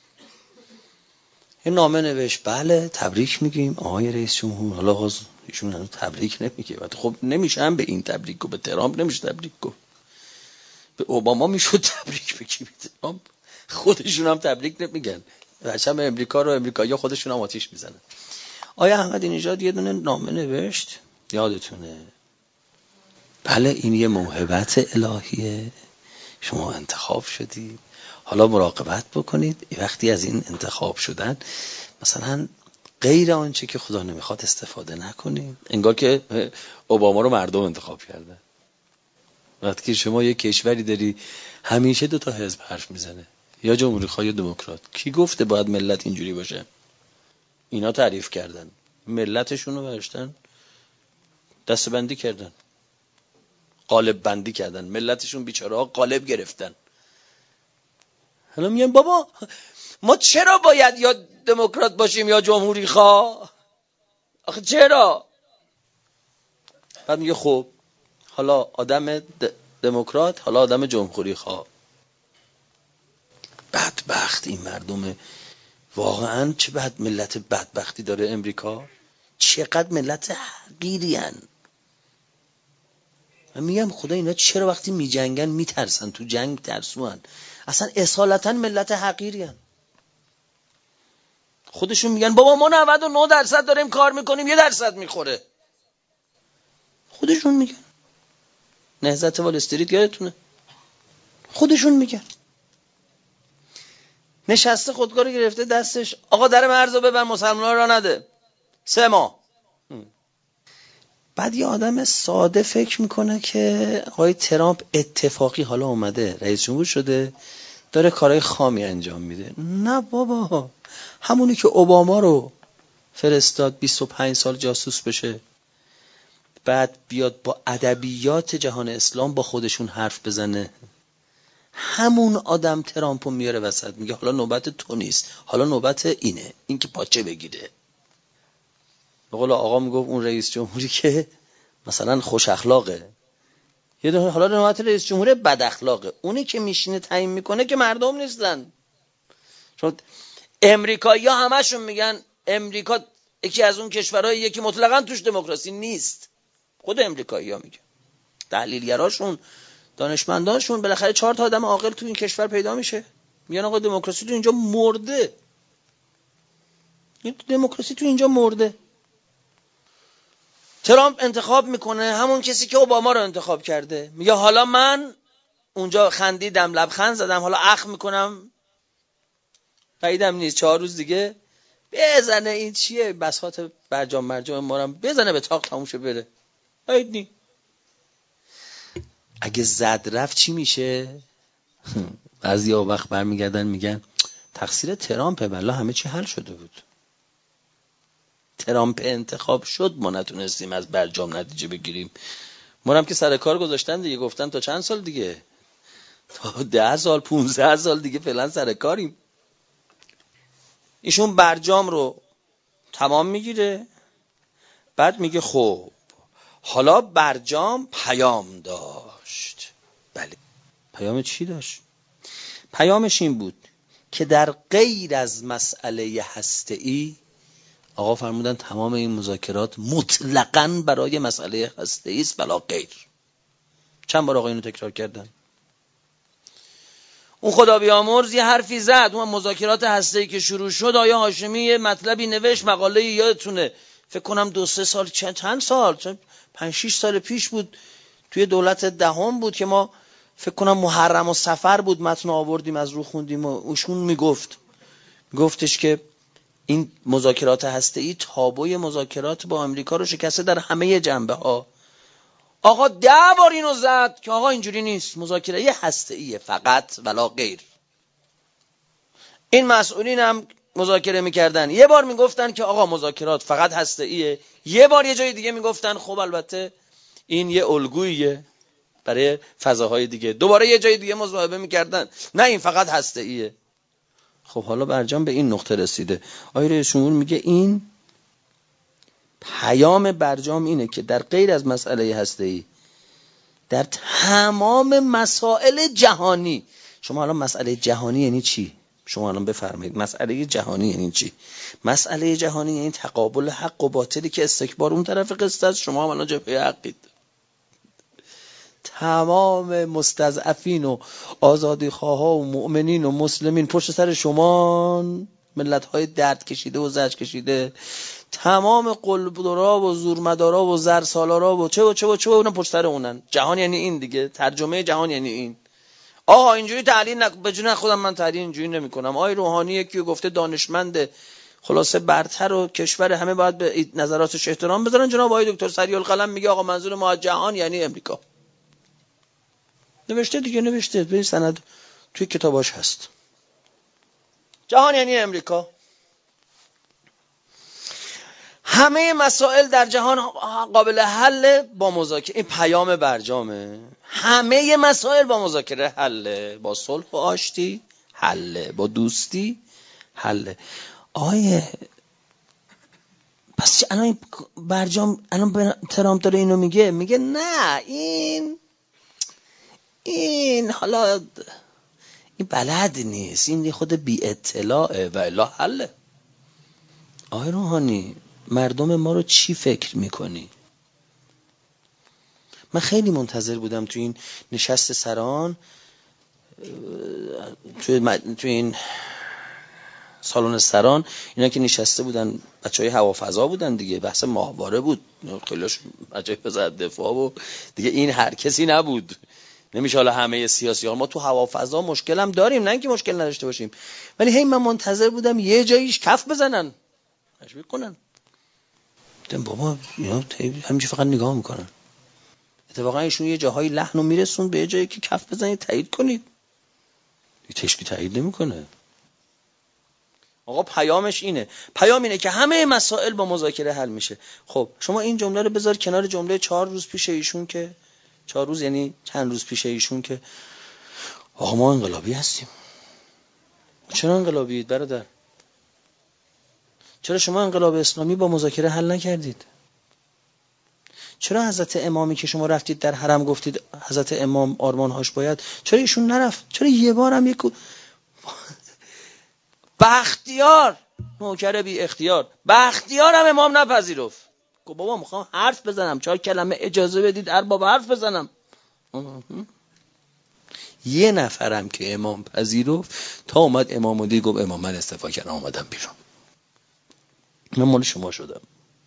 یه نامه نوشت، بله تبریک میگیم آقای رئیس جمهور. حالا باز ایشون هنوز تبریک نمیگه. خب نمیشه هم به این تبریک گفت، به ترامپ نمیشه تبریک گفت. به اوباما میشد تبریک بگیم، به ترامپ خودشون هم تبریک نمیگن. بچه‌م امریکا رو امریکایی‌ها خودشون هم آتیش میزنن. آیا احمدی نژاد یه دونه نامه نوشت، یادتونه؟ بله این یه موهبت الهیه، شما انتخاب شدید، حالا مراقبت بکنید وقتی از این انتخاب شدن مثلا غیر آنچه که خدا نمیخواد استفاده نکنید. انگار که اوباما رو مردم انتخاب کردن. وقتی که شما یه کشوری داری همیشه دو تا حزب حرف میزنه، یا جمهوری خواه یا دموکرات، کی گفته باید ملت اینجوری باشه؟ اینا تعریف کردن، ملتشون رو برشتن دستبندی کردن، قالب بندی کردن، ملتشون بیچاره ها قالب گرفتن. حالا میگن بابا ما چرا باید یا دموکرات باشیم یا جمهوری خواه؟ آخه چرا؟ بعد میگه خب حالا آدم دموکرات، حالا آدم جمهوری خواه. بدبخت این مردم، واقعا چه بد ملت بدبختی داره امریکا، چقدر ملت حقیرین. من میگم خدا اینا چرا وقتی میجنگن میترسن، تو جنگ ترسوان، اصلا اصالتا ملت حقیرین. خودشون میگن بابا ما نود و نه درصد داریم کار میکنیم، یه درصد میخوره. خودشون میگن. نهضت وال استریت یادتونه؟ خودشون میگن. نشسته خودکار گرفته دستش، آقا در مرزو ببر مسلمان‌ها را نده سه ماه. بعد یه آدم ساده فکر میکنه که آقای ترامپ اتفاقی حالا اومده رئیس جمهور شده داره کارهای خامی انجام میده. نه بابا، همونی که اوباما رو فرستاد بیست و پنج سال جاسوس بشه، بعد بیاد با ادبیات جهان اسلام با خودشون حرف بزنه، همون آدم ترامپو میاره وسط، میگه حالا نوبت تو نیست، حالا نوبت اینه، این که پاچه بگیره. به قول آقا میگفت اون رئیس جمهوری که مثلا خوش اخلاقه، یه دونه حالا نوبت رئیس جمهور بد اخلاقه، اونی که میشینه تعیین میکنه که مردم نیستن. چون امریکایی‌ها همشون میگن امریکا یکی از اون کشورهاییه که مطلقاً توش دموکراسی نیست. خود امریکایی‌ها میگن، تحلیلگراشون، دانشمندانشون، بالاخره چهار تا آدم عاقل تو این کشور پیدا میشه، میگن آقا دموکراسی تو اینجا مرده. این دموکراسی تو اینجا مرده. ترامپ انتخاب میکنه همون کسی که اوباما رو انتخاب کرده، میگه حالا من اونجا خندیدم لبخند زدم، حالا اخ میکنم بعیدم نیست چهار روز دیگه بزنه این چیه بساط برجام مرجام ما رو بزنه به تاق تموم شه بره. بعید نی. اگه زد رفت چی میشه؟ بعضیا وقت برمیگردن میگن تقصیر ترامپه، والله همه چی حل شده بود. ترامپ انتخاب شد ما نتونستیم از برجام نتیجه بگیریم. ما هم که سر کار گذاشتن دیگه، گفتن تا چند سال دیگه، تا ده سال پونزده سال دیگه فعلا سر کاریم. ایشون برجام رو تمام میگیره، بعد میگه خب حالا برجام پیام داشت. بله پیام چی داشت؟ پیامش این بود که در غیر از مسئله هسته‌ای، آقا فرمودن تمام این مذاکرات مطلقاً برای مسئله هسته‌ای است بلا غیر. چند بار آقا اینو تکرار کردن. اون خدا بیامرز یه حرفی زد، اون مذاکرات هسته‌ای که شروع شد، آیا هاشمی یه مطلبی نوشت، مقاله یادتونه فکر کنم دو سه سال چند, چند سال چند پنج شش سال پیش بود، توی دولت دهم بود که ما فکر کنم محرم و صفر بود متن آوردیم از رو خوندیم و اوشون میگفت گفتش که این مذاکرات هسته‌ای تابوی مذاکرات با امریکا رو شکسته در همه جنبه ها. آقا ده بار اینو زد که آقا اینجوری نیست، مذاکره هسته‌ایه فقط ولا غیر. این مسئولین هم مذاکره میکردن، یه بار میگفتن که آقا مذاکرات فقط هسته‌ایه، یه بار یه جای دیگه میگفتن خب البته این یه الگوییه برای فضاهای دیگه، دوباره یه جای دیگه مصاحبه میکردن نه این فقط هسته‌ایه. خب حالا برجام به این نقطه رسیده. آقای رئیس جمهور میگه این پیام برجام اینه که در غیر از مسئله هسته‌ای در تمام مسائل جهانی، شما الان مسئله جهانی یعنی چی؟ شما الان بفرمایید مسئله جهانی یعنی چی؟ مسئله جهانی یعنی تقابل حق و باطلی که استکبار اون طرف قصه است، شما هم الان جبهه حقید. تمام مستضعفین و آزادیخواها و مؤمنین و مسلمین پشت سر شما، ملت‌های درد کشیده و زجر کشیده، تمام قلبدارا و زورمدارا و زرسالارا و چه و چه و چه و اونم پشت سر اونن. جهان یعنی این دیگه، ترجمه جهان یعنی این. آها اینجوری تحلیل نکن، به جون خودم من تحلیل اینجوری نمی‌کنم. آقای روحانی یکی گفته دانشمند خلاصه برتر و کشور همه باید به نظراتش احترام بذارن، جناب آقای دکتر سریع‌القلم میگه آقا منظور ما جهان یعنی امریکا. نوشته دیگه، نوشته به سند توی کتاباش هست، جهان یعنی امریکا. همه مسائل در جهان قابل حل با مذاکره. این پیام برجامه. همه مسائل با مذاکره حل، با صلح و آشتی حل، با دوستی حل. آیه پس الان برجام الان ترامپ داره اینو میگه، میگه نه این این حالا این بلد نیست، این خود بی اطلاعه و الا حله. آقای روحانی مردم ما رو چی فکر میکنی؟ من خیلی منتظر بودم تو این نشست سران، تو تو این سالن سران اینا که نشسته بودن بچهای هوافضا بودن دیگه، بحث ماهواره بود، خیلیش بچهای وزارت دفاع و دیگه این هر کسی نبود. نمیشه حالا همه سیاسی ها، ما تو هوافضا مشکل هم داریم، نه اینکه مشکل نداشته باشیم، ولی هی من منتظر بودم یه جاییش کف بزنن تشویق کنن. دیدم بابا اینا همینجوری فقط نگاه میکنن. اتفاقا ایشون یه جاهای لحنو میرسون به یه جایی که کف بزنید تایید کنید، تشکی تایید نمیکنه. آقا پیامش اینه، پیام اینه که همه مسائل با مذاکره حل میشه. خب شما این جمله رو بذار کنار جمله چهار روز پیش ایشون که چهار روز یعنی چند روز پیش ایشون که آقا ما انقلابی هستیم. چرا انقلابیید برادر؟ چرا شما انقلاب اسلامی با مذاکره حل نکردید؟ چرا حضرت امامی که شما رفتید در حرم گفتید حضرت امام آرمانهاش باید، چرا ایشون نرفت؟ چرا یه بارم یک بختیار نوکر بی اختیار بختیار هم امام نپذیرفت؟ گفت بابا میخوام حرف بزنم، چهار کلمه اجازه بدید ارباب حرف بزنم. یه نفرم که امام پذیرفت تا اومد امام دید گفت امام من استعفا کردم اومدم بیرون، من مال شما شدم.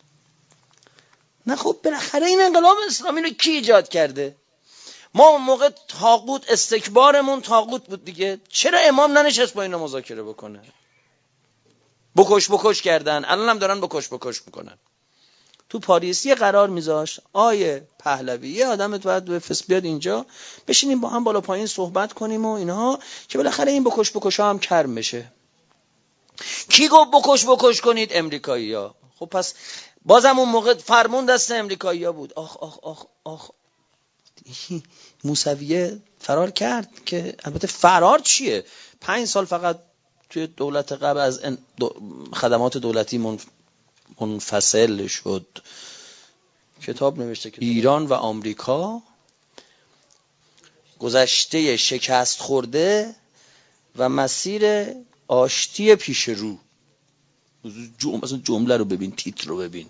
نه خب بالاخره این انقلاب اسلامی رو کی ایجاد کرده؟ ما اون موقع طاغوت استکبارمون طاغوت بود دیگه، چرا امام ننشست با اینا مذاکره بکنه؟ بکش بکش کردن، الان هم دارن بکش بکش میکنن. تو پاریس یه قرار میذاشت آیه پهلوی یه آدمت باید به فس بیاد اینجا بشینیم با هم بالا پایین صحبت کنیم و اینها که بالاخره این بکش بکش ها هم کرم بشه. کی گفت بکش بکش کنید؟ امریکایی‌ها. خب پس بازم اون موقع فرمون دست امریکایی‌ها بود. آخ آخ آخ آخ موسویه فرار کرد که البته فرار چیه؟ پنج سال فقط توی دولت قبل از خدمات دولتی منفصل شد. کتاب نوشته که ایران و آمریکا گذشته شکست خورده و مسیر آشتی پیش رو. مثلا جمله رو ببین، تیتر رو ببین،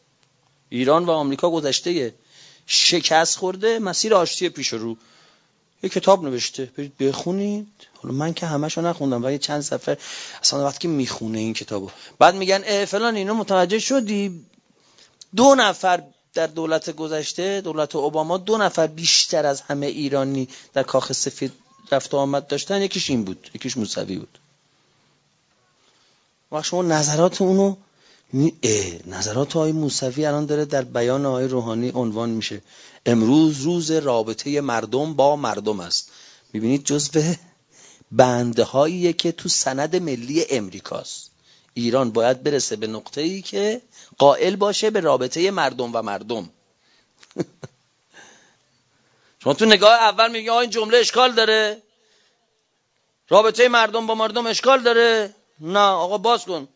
ایران و آمریکا گذشته شکست خورده مسیر آشتی پیش رو. یه کتاب نوشته، برید بخونید. حالا من که همه‌شو نخوندم ولی چند صفحه اصلا وقتی که میخونه این کتابو، بعد میگن اه فلان اینو متوجه شدی دو نفر در دولت گذشته، دولت اوباما، دو نفر بیشتر از همه ایرانی در کاخ سفید رفت و آمد داشتن، یکیش این بود، یکیش موسوی بود. وقت شما نظرات اونو نظرات آقای موسوی الان داره در بیان آقای روحانی عنوان میشه، امروز روز رابطه مردم با مردم است. میبینید جزو بنده هاییه که تو سند ملی امریکاست. ایران باید برسه به نقطه‌ای که قائل باشه به رابطه مردم و مردم. شما تو نگاه اول میگی آقا این جمله اشکال داره، رابطه مردم با مردم اشکال داره، نه آقا باز کن،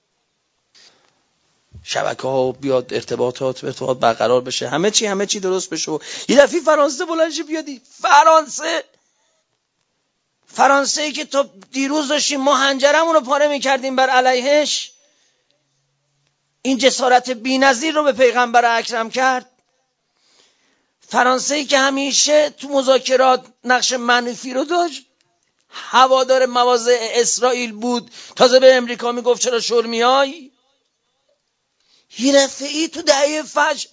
شبکه ها بیاد، ارتباطات ارتباط برقرار بشه، همه چی همه چی درست بشه. و یه دفعه فرانسه بلند شه بیادی، فرانسه فرانسه ای که تا دیروز داشتیم ما هنجرمون رو پاره میکردیم بر علیهش، این جسارت بی‌نظیر رو به پیغمبر اکرم کرد. فرانسه ای که همیشه تو مذاکرات نقش منفی رو داشت، هوادار مواضع اسرائیل بود، تازه به امریکا میگفت چرا شل میای. یه دفعه تو دهه فجر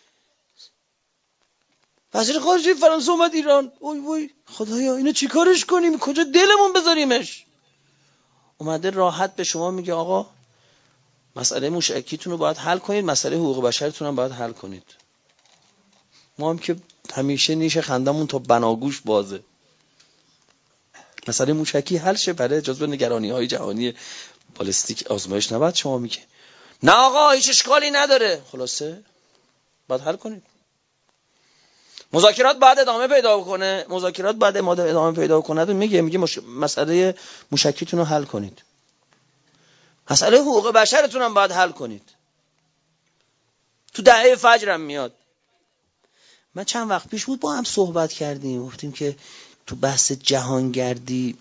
وزیر خارجه فرانسه اومد ایران، اوی وای خدایا اینو چیکارش کنیم، کجا دلمون بذاریمش. اومده راحت به شما میگه آقا مسئله موشکیتون رو باید حل کنید، مسئله حقوق بشرتون هم باید حل کنید. ما هم که همیشه نیش خندمون تا بناگوش بازه، مسئله موشکی حل شه برای جزو نگرانی های جهانی بالستیک آزمایش نباید شما میگه نه آقا هیچ اشکالی نداره، خلاصه باید حل کنید. مذاکرات باید ادامه پیدا کنه، مذاکرات باید ادامه پیدا کنه، میگه میگه مش... مسئله موشکیتون رو حل کنید، مسئله حقوق بشرتون هم باید حل کنید. تو دهه فجرم میاد. من چند وقت پیش بود با هم صحبت کردیم، گفتیم که تو بحث جهانگردی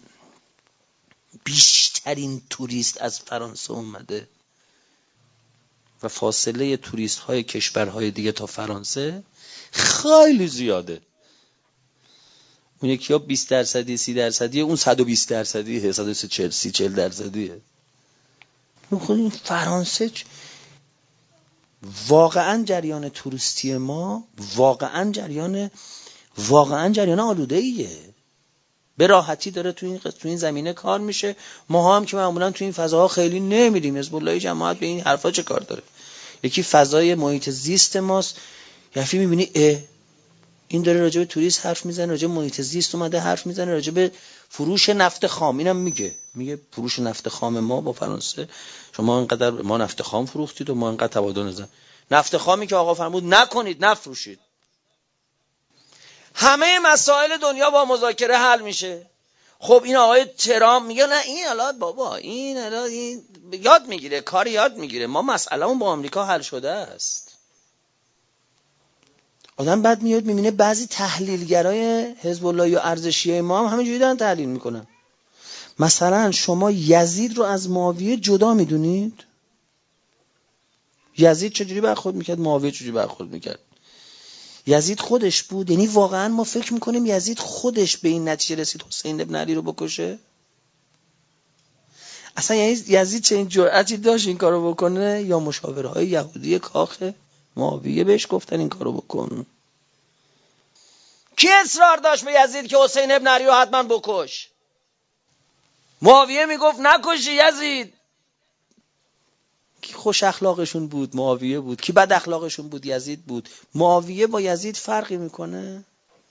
بیشترین توریست از فرانسه اومده و فاصله توریست های کشورهای دیگه تا فرانسه خیلی زیاده. اون یکی ها بیست درصدی سی درصدی، اون صد و بیست درصدی، صد و چهل درصدیه. خود این فرانسه واقعا جریان توریستی ما واقعا جریان واقعا جریان آلوده ایه، به راحتی داره تو این تو این زمینه کار میشه. ما هم که معمولا تو این فضاها خیلی نمیریم، حزب الله جماعت به این حرفا چه کار داره؟ یکی فضای محیط زیست ماست، یعنی میبینی اه این داره راجع به توریست حرف میزنه، راجع به محیط زیست اومده حرف میزنه، راجع به فروش نفت خام اینم میگه میگه فروش نفت خام ما با فرانسه، شما اینقدر ما نفت خام فروختید و ما اینقدر تبادل نزن، نفت خامی که آقا فرمود نکنید نفروشید. همه مسائل دنیا با مذاکره حل میشه. خب این آقای ترامپ میگه نه این الان بابا این الان این یاد میگیره، کار یاد میگیره، ما مسئلهمون با آمریکا حل شده است. آدم بعد میاد میبینه بعضی تحلیلگرای حزب الله یا ارزشیای ما هم همینجوری دارن تحلیل میکنن. مثلا شما یزید رو از معاویه جدا میدونید؟ یزید چجوری برخورد میکرد، معاویه چجوری برخورد میکرد؟ یزید خودش بود، یعنی واقعا ما فکر میکنیم یزید خودش به این نتیجه رسید حسین ابن علی رو بکشه؟ اصلا یعنی یزید چه این جرأتی داشت این کارو بکنه؟ یا مشاورهای یهودی کاخ معاویه بهش گفتن این کارو بکن؟ کی اصرار داشت به یزید که حسین ابن علی رو حتما بکش؟ معاویه میگفت نکشی یزید. کی خوش اخلاقشون بود؟ معاویه بود. کی بد اخلاقشون بود؟ یزید بود. معاویه با یزید فرقی میکنه؟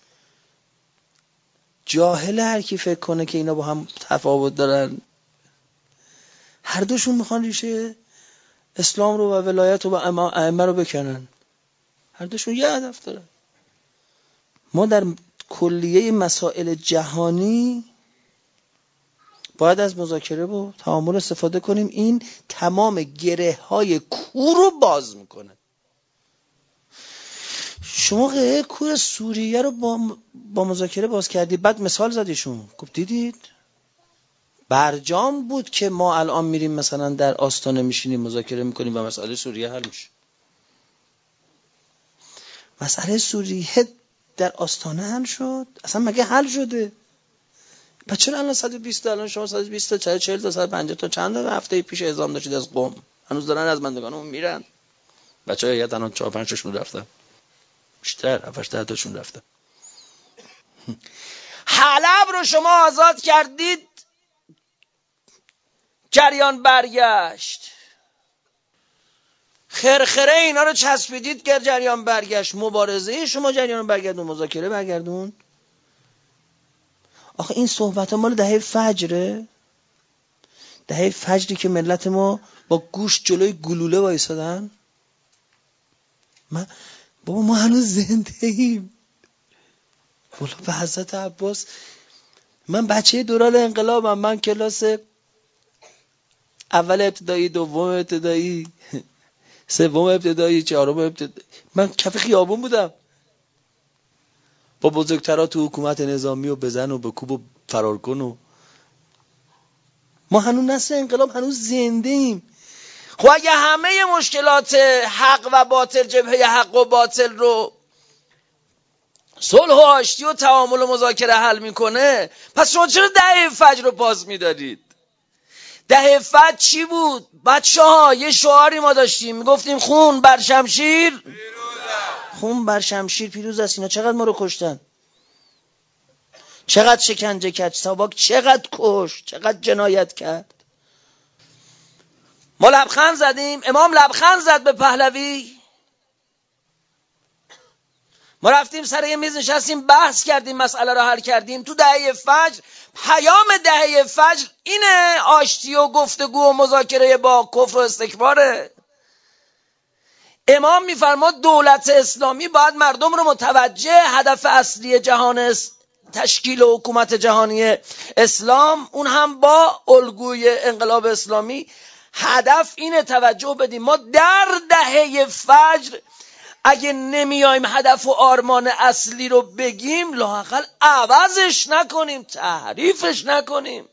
جاهل هر کی فکر کنه که اینا با هم تفاوت دارن. هر دوشون میخوان ریشه اسلام رو و ولایت رو و ائمه رو بکنن. هر دوشون یه هدف دارن. ما در کلیه مسائل جهانی باید از مذاکره و تعامل استفاده کنیم. این تمام گره های کور رو باز میکنه. شما گره کور سوریه رو با, با مذاکره باز کردی، بعد مثال زدیشون، گفت دیدید برجام بود که ما الان میریم مثلا در آستانه میشینیم مذاکره میکنیم و مسئله سوریه حل میشه. مسئله سوریه در آستانه حل شد؟ اصلا مگه حل شده؟ پس چرا الان صد و بیست الان شما صد و بیست تا چهل تا صد و پنجاه تا چند تا هفته پیش اعزام داشتید از قم، هنوز دارن از مندگانمون میرن. بچه‌ها یه الان چهار پنج تاشون رفتن، بیشتر هفت هشت تاشون رفتن. حلب رو شما آزاد کردید، جریان برگشت. خرخره اینا رو چسبیدید که جریان برگشت. مبارزه شما جریان برگردون، مذاکره برگردون. آخه این صحبت ها مال دهه فجره، دهه فجری که ملت ما با گوش جلوی گلوله وایسادن. من بابا ما هنوز زنده ایم. بولا به حضرت عباس، من بچه دوران انقلابم، من کلاس اول ابتدایی، دوم ابتدایی، سوم ابتدایی، چهارم ابتدایی، من کف خیابون بودم با بزرگترها تو حکومت نظامی و بزن و بکوب و فرار کن. و ما هنوز نسل انقلاب هنوز زنده ایم. خب اگه همه مشکلات حق و باطل، جبهه حق و باطل رو صلح و آشتی و تعامل و مذاکره حل میکنه، پس شما چرا دهه فجر رو باز میدارید؟ دهه فجر چی بود؟ بچه ها یه شعاری ما داشتیم، میگفتیم خون بر شمشیر پیروز، خون بر شمشیر پیروز است. اینا چقدر ما رو کشتن، چقدر شکنجه کرد، ساواک چقدر کش، چقدر جنایت کرد. ما لبخند زدیم، امام لبخند زد به پهلوی. ما رفتیم سر یه میز نشستیم، بحث کردیم، مسئله رو حل کردیم. تو دهه فجر، پیام دهه فجر اینه، آشتی و گفتگو و مذاکره با کفر و استکباره. امام میفرماد دولت اسلامی باید مردم رو متوجه هدف اصلی جهان تشکیل و حکومت جهانی اسلام، اون هم با الگوی انقلاب اسلامی، هدف اینه توجه بدیم. ما در دهه فجر اگه نمیایم هدف و آرمان اصلی رو بگیم، لااقل عوضش نکنیم، تحریفش نکنیم.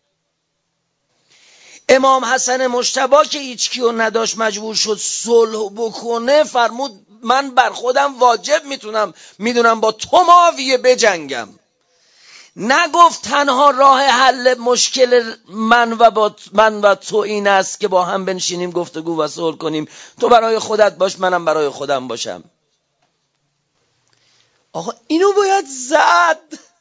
امام حسن مجتبی که هیچ کیو نداشت مجبور شد صلح بکنه، فرمود من بر خودم واجب میتونم میدونم با تو معاویه بجنگم. نگفت تنها راه حل مشکل من و با من و تو این است که با هم بنشینیم گفتگو و صلح کنیم، تو برای خودت باش منم برای خودم باشم. آقا اینو باید زد.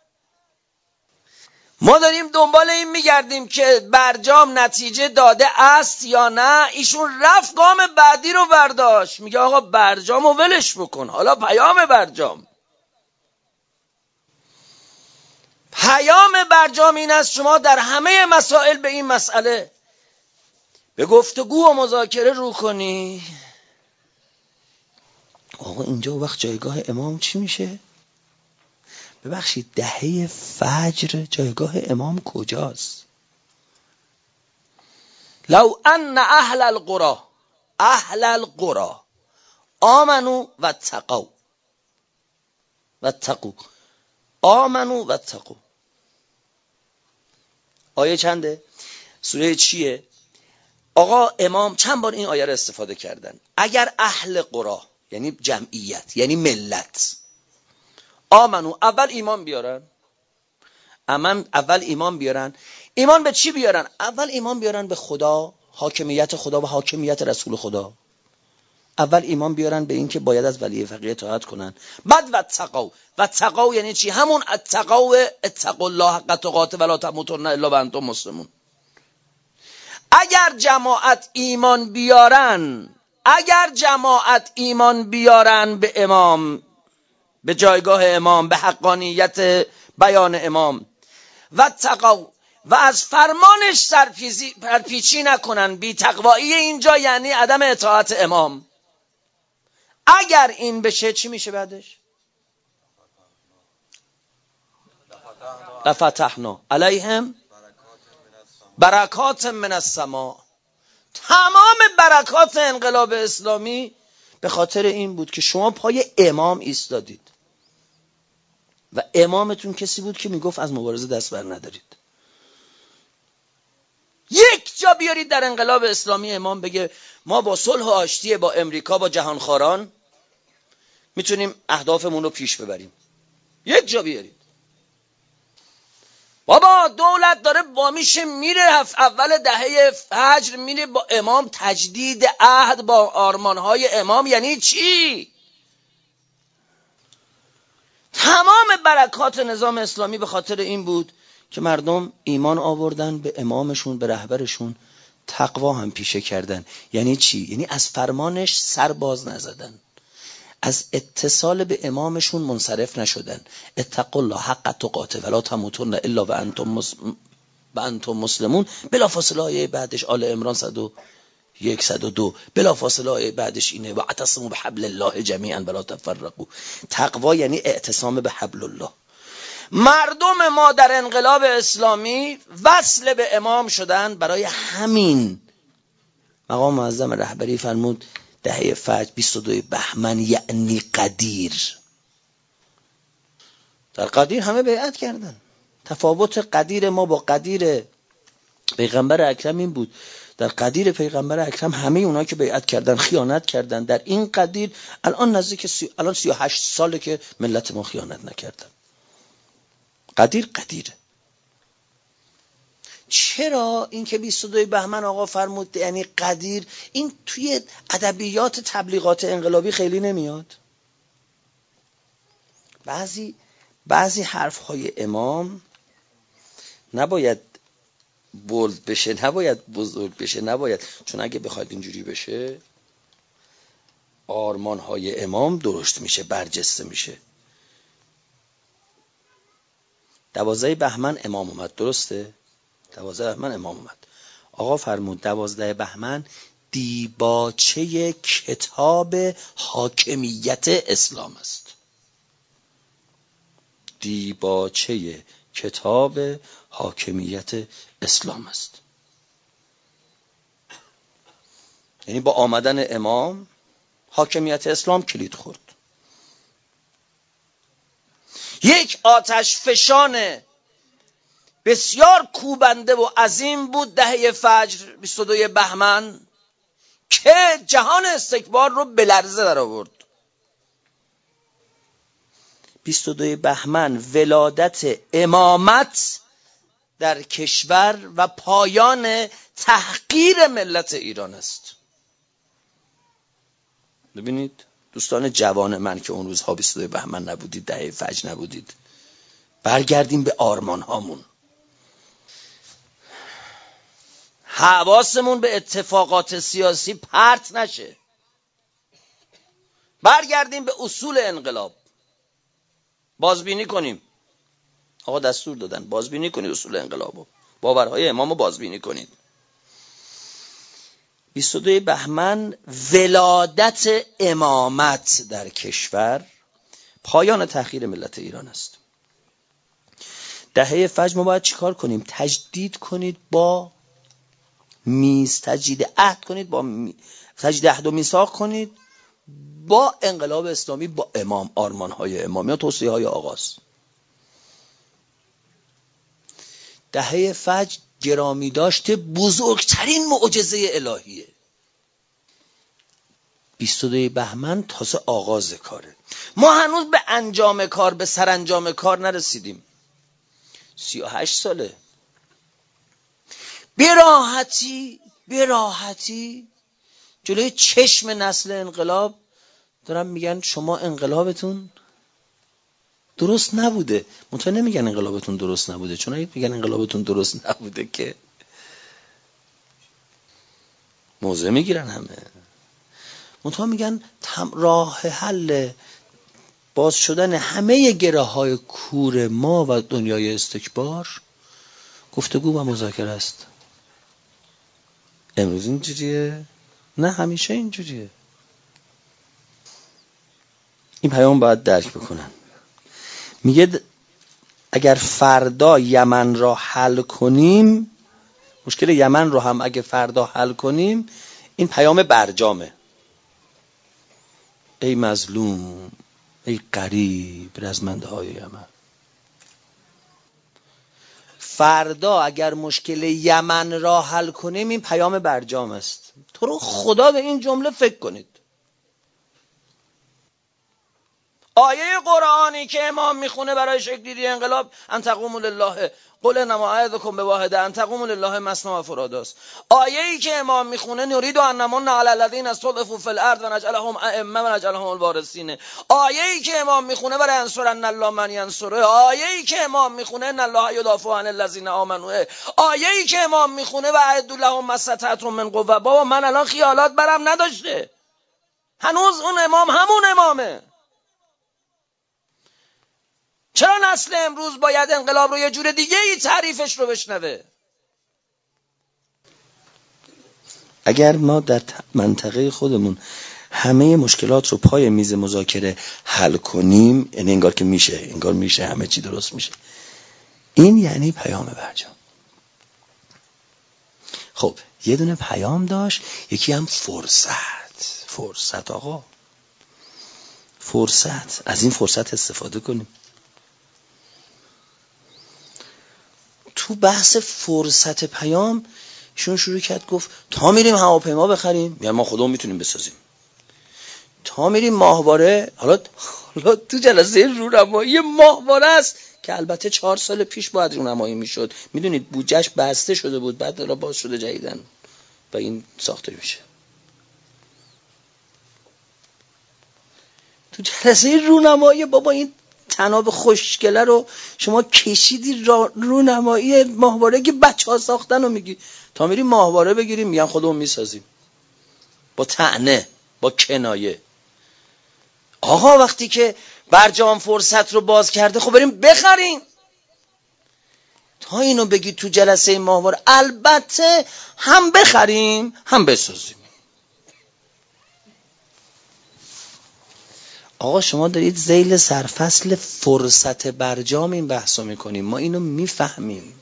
ما داریم دنبال این میگردیم که برجام نتیجه داده است یا نه. ایشون رفت گام بعدی رو برداشت، میگه آقا برجام رو ولش بکن. حالا پیام برجام پیام برجام این است شما در همه مسائل به این مسئله به گفتگو و مذاکره رو کنی. آقا اینجا وقت جایگاه امام چی میشه؟ ببخشید دهه فجر جایگاه امام کجاست؟ لو ان اهل القرى اهل القرى آمنوا و تقوا و تقوا آمنوا و تقوا. آیه چنده؟ سوره چیه؟ آقا امام چند بار این آیه رو استفاده کردن. اگر اهل قرى یعنی جمعیت، یعنی ملت، آمنو اول ایمان بیارن، امن اول ایمان بیارن. ایمان به چی بیارن؟ اول ایمان بیارن به خدا، حاکمیت خدا و حاکمیت رسول خدا. اول ایمان بیارن به این که باید از ولی فقیه اطاعت کنن. بعد و تقوا. و تقوا یعنی چی؟ همون التقوا، اتقوا الله حق تقاته ولا تموتن الا وانتم مسلمون. اگر جماعت ایمان بیارن اگر جماعت ایمان بیارن به امام، به جایگاه امام، به حقانیت بیان امام، و تقوا، و از فرمانش سرپیچی نکنن. بی تقوایی اینجا یعنی عدم اطاعت امام. اگر این بشه چی میشه بعدش؟ لفتحنا علیهم برکات من السماء. تمام برکات انقلاب اسلامی به خاطر این بود که شما پای امام ایستادید و امامتون کسی بود که میگفت از مبارزه دست بر ندارید. یک جا بیارید در انقلاب اسلامی امام بگه ما با صلح و آشتی با امریکا، با جهانخواران میتونیم اهدافمون رو پیش ببریم. یک جا بیارید. بابا دولت داره با میشه میره اول دهه فجر میره با امام تجدید عهد با آرمانهای امام. یعنی چی؟ تمام برکات نظام اسلامی به خاطر این بود که مردم ایمان آوردن به امامشون، به رهبرشون، تقوا هم پیشه کردن. یعنی چی؟ یعنی از فرمانش سر باز نزدن، از اتصال به امامشون منصرف نشدن. اتقوا الله حق تقاته ولا تموتن الا و انتم مسلمون. انتم مسلمون. بلافاصله آیه بعدش آل عمران صد و یک صد و دو، بلافاصله آیه بعدش اینه واعتصموا بحبل الله جمیعا ولا تفرقوا. تقوا یعنی اعتصام به حبل الله. مردم ما در انقلاب اسلامی وصل به امام شدن. برای همین مقام معظم رهبری فرمود دهه فجر بیست و دو بهمن یعنی قدیر. در قدیر همه بیعت کردن. تفاوت قدیر ما با قدیر پیغمبر اکرم این بود، در قدیر پیغمبر اکرم همه اونا که بیعت کردن خیانت کردن. در این قدیر الان نزدیک سی... الان سی و هشت ساله که ملت ما خیانت نکردن. قدیر قدیره. چرا این که بیست و دو بهمن آقا فرمود یعنی قدیر، این توی ادبیات تبلیغات انقلابی خیلی نمیاد؟ بعضی بعضی حرفهای امام نباید بولد بشه، نباید بزرگ بشه، نباید، چون اگه بخواد اینجوری بشه آرمانهای امام درشت میشه، برجسته میشه. دوازده بهمن امام اومد، درسته؟ دوازده بهمن امام اومد. آقا فرمود دوازده بهمن دیباچه کتاب حاکمیت اسلام است. دیباچه کتاب حاکمیت اسلام است. یعنی با آمدن امام حاکمیت اسلام کلید خورد. یک آتش فشان بسیار کوبنده و عظیم بود دهه فجر بیست و دو بهمن که جهان استکبار رو به لرزه در آورد. بیست و دو بهمن ولادت امامت در کشور و پایان تحقیر ملت ایران است. ببینید دوستان جوان من که اون روزها بیست و دو بهمن نبودید، دهه فجر نبودید، برگردیم به آرمان هامون. حواسمون به اتفاقات سیاسی پرت نشه. برگردیم به اصول انقلاب، بازبینی کنیم. آقا دستور دادن بازبینی کنید اصول انقلابو، باورهای امامو بازبینی کنید. بیست و دو بهمن ولادت امامت در کشور، پایان تحقیر ملت ایران است. دهه فجر ما باید چیکار کنیم؟ تجدید کنید با میز، تجدید عهد کنید با می... تجدید عهد و میثاق کنید با انقلاب اسلامی، با امام، آرمان‌های امام یا توصیه‌های آغاز. دهه فجر گرامی داشته بزرگترین معجزه الهیه. بیست و دو بهمن تازه آغاز کاره. ما هنوز به انجام کار، به سرانجام کار نرسیدیم. سی و هشت ساله. به راحتی به راحتی جلوی چشم نسل انقلاب دارن میگن شما انقلابتون درست نبوده. منتها نمیگن انقلابتون درست نبوده، چون اگه میگن انقلابتون درست نبوده که موضع میگیرن همه. منتها میگن راه حل باز شدن همه گره های کور ما و دنیای استکبار گفتگو و مذاکره است. امروز اینجوریه؟ نه همیشه اینجوریه. این پیام باید درک بکنن. میگه اگر فردا یمن را حل کنیم، مشکل یمن رو هم اگه فردا حل کنیم، این پیام برجامه. ای مظلوم، ای غریب، رزمنده های یمن، فردا اگر مشکل یمن را حل کنیم این پیام برجام است. تو رو خدا به این جمله فکر کنید. آیه قرآنی که امام میخونه برای شکلگیری انقلاب ان تقوموا لله قل انما اعظکم بواحده ان تقوموا لله مثنی و فراداست. آیه‌ای که امام میخونه نرید ان نمن علی الذین استضعفوا فی الارض و نجعلهم ائمه و نجعلهم الوارثین. آیه‌ای که امام میخونه برای انصرن الله من ینصره. آیه‌ای که امام میخونه ان الله یدافع عن الذین آمنوا. آیه‌ای که امام میخونه و اعدوا لهم ما استطعتم من قوة. بابا من الان خیالات برم نداشته، هنوز اون امام همون امامه. چرا نسل امروز باید انقلاب رو یه جور دیگه ای تعریفش رو بشنوه؟ اگر ما در منطقه خودمون همه مشکلات رو پای میز مذاکره حل کنیم، یعنی انگار که میشه، انگار میشه همه چی درست میشه، این یعنی پیام برجام. خب یه دونه پیام داشت، یکی هم فرصت. فرصت آقا، فرصت. از این فرصت استفاده کنیم. تو بحث فرصت پیام ایشون شروع کرد گفت تا میریم هواپیما بخریم، یعنی ما خودمون میتونیم بسازیم، تا میریم ماهواره. حالا حالا تو جلسه رونمایی ماهواره است که البته چهار سال پیش باید رونمایی میشد، میدونید بودجهش بسته شده بود، بعد دارا باز شده جدیدن و این ساخته میشه. تو جلسه رونمایی بابا این تناب خوشگله رو شما کشیدی رونمایی ماهواره که بچه ها ساختن رو میگی تا میریم ماهواره بگیریم، میگن خودمون میسازیم با طعنه، با کنایه. آقا وقتی که برجام فرصت رو باز کرده خب بریم بخریم. تا اینو بگی تو جلسه ماهواره البته هم بخریم هم بسازیم. آقا شما دارید ذیل سرفصل فرصت برجام این بحثو میکنیم، ما اینو میفهمیم.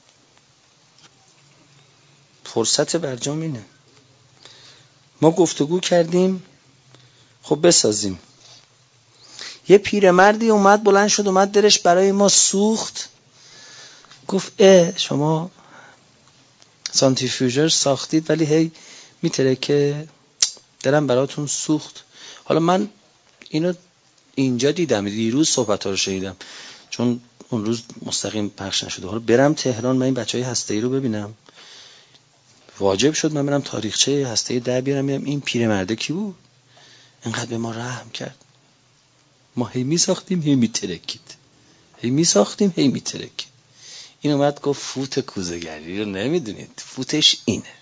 فرصت برجام اینه. ما گفتگو کردیم خب بسازیم. یه پیرمردی اومد بلند شد اومد درش برای ما سوخت، گفت اه شما سانتریفیوژر ساختید ولی هی میتره که درم براتون سوخت. حالا من اینو اینجا دیدم، دیروز صحبت ها رو شنیدم چون اون روز مستقیم پخش نشده. حالا برم تهران من این بچهای هسته‌ای رو ببینم، واجب شد من برم تاریخچه هسته‌ای در بیارم ببینم این پیرمرده کی بود اینقدر به ما رحم کرد. ما هی می ساختیم هی می ترکید، هی می ساختیم هی می ترکید. این اومد گفت فوت کوزه‌گری رو نمیدونید، فوتش اینه.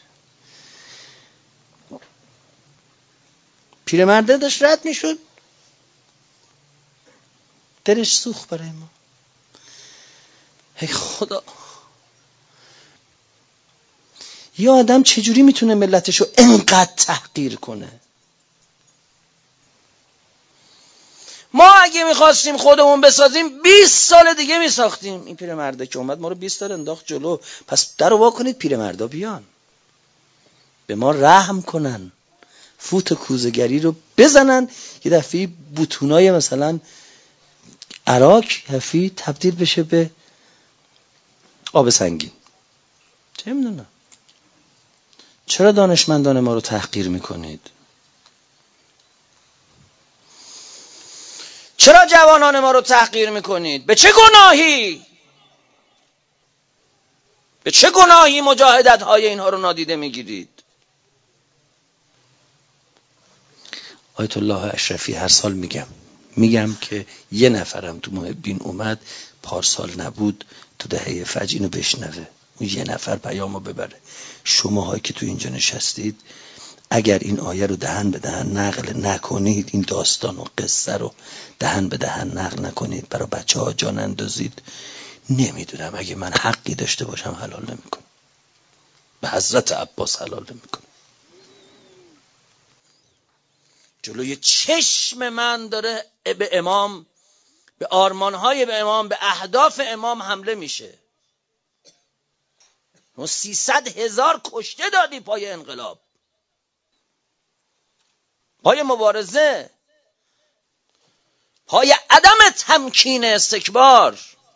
پیرمرده داشت رد میشد دلش سوخت برای ما. ای خدا، یه آدم چجوری میتونه ملتشو انقدر تحقیر کنه؟ ما اگه میخواستیم خودمون بسازیم بیست سال دیگه میساختیم. این پیرمرده که اومد ما رو بیست سال انداخت جلو. پس در رو وا کنید پیرمردا بیان به ما رحم کنن، فوت کوزه‌گری رو بزنن، یه دفعه بوتونای مثلا عراق هفی تبدیل بشه به آب سنگین. چه میدونم چرا دانشمندان ما رو تحقیر میکنید؟ چرا جوانان ما رو تحقیر میکنید؟ به چه گناهی؟ به چه گناهی مجاهدت های اینها رو نادیده میگیرید؟ آیت الله اشرفی هر سال میگم میگم که یه نفرم تو محبین اومد پارسال نبود تو دهه فجر اینو بشنوه، اون یه نفر پیامو ببره. شماهایی که تو اینجا نشستید اگر این آیه رو دهن به دهن نقل نکنید، این داستان و قصه رو دهن به دهن نقل نکنید، برای بچه ها جان اندازید، نمیدونم اگه من حقی داشته باشم حلال نمیکنم، به حضرت عباس حلال نمیکنم. جلوی چشم من داره به امام، به آرمانهای به امام، به اهداف امام حمله میشه. ما سیصد هزار کشته دادی پای انقلاب، پای مبارزه، پای عدم تمکین استکبار.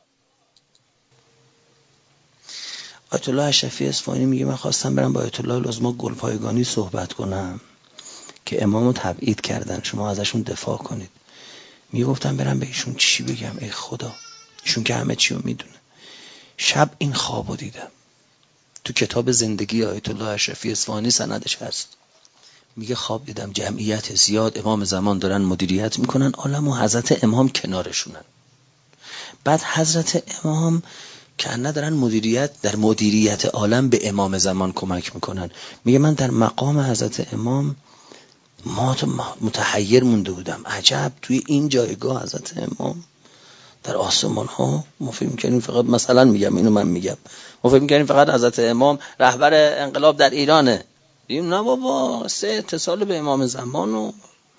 آیت الله اشرفی اصفهانی میگه من خواستم برم با آیت الله العظما گلپایگانی صحبت کنم که امامو تبعید کردن، شما ازشون دفاع کنید. میگفتم برم به ایشون چی بگم؟ ای خدا، ایشون که همه چی رو میدونه. شب این خوابو دیدم، تو کتاب زندگی آیت الله اشرفی اصفهانی سندش هست. میگه خواب دیدم جمعیت زیاد امام زمان دارن مدیریت میکنن عالم و حضرت امام کنارشونن. بعد حضرت امام که ندارن مدیریت در مدیریت عالم به امام زمان کمک میکنن. میگه من در مقام حضرت امام ما متحیر مونده بودم، عجب توی این جایگاه حضرت امام در آسمان ها ما فکر میکنیم فقط، مثلا میگم اینو من میگم، ما فکر میکنیم فقط حضرت امام رهبر انقلاب در ایرانه. دیدیم نه بابا، سه اتصال به امام زمان. و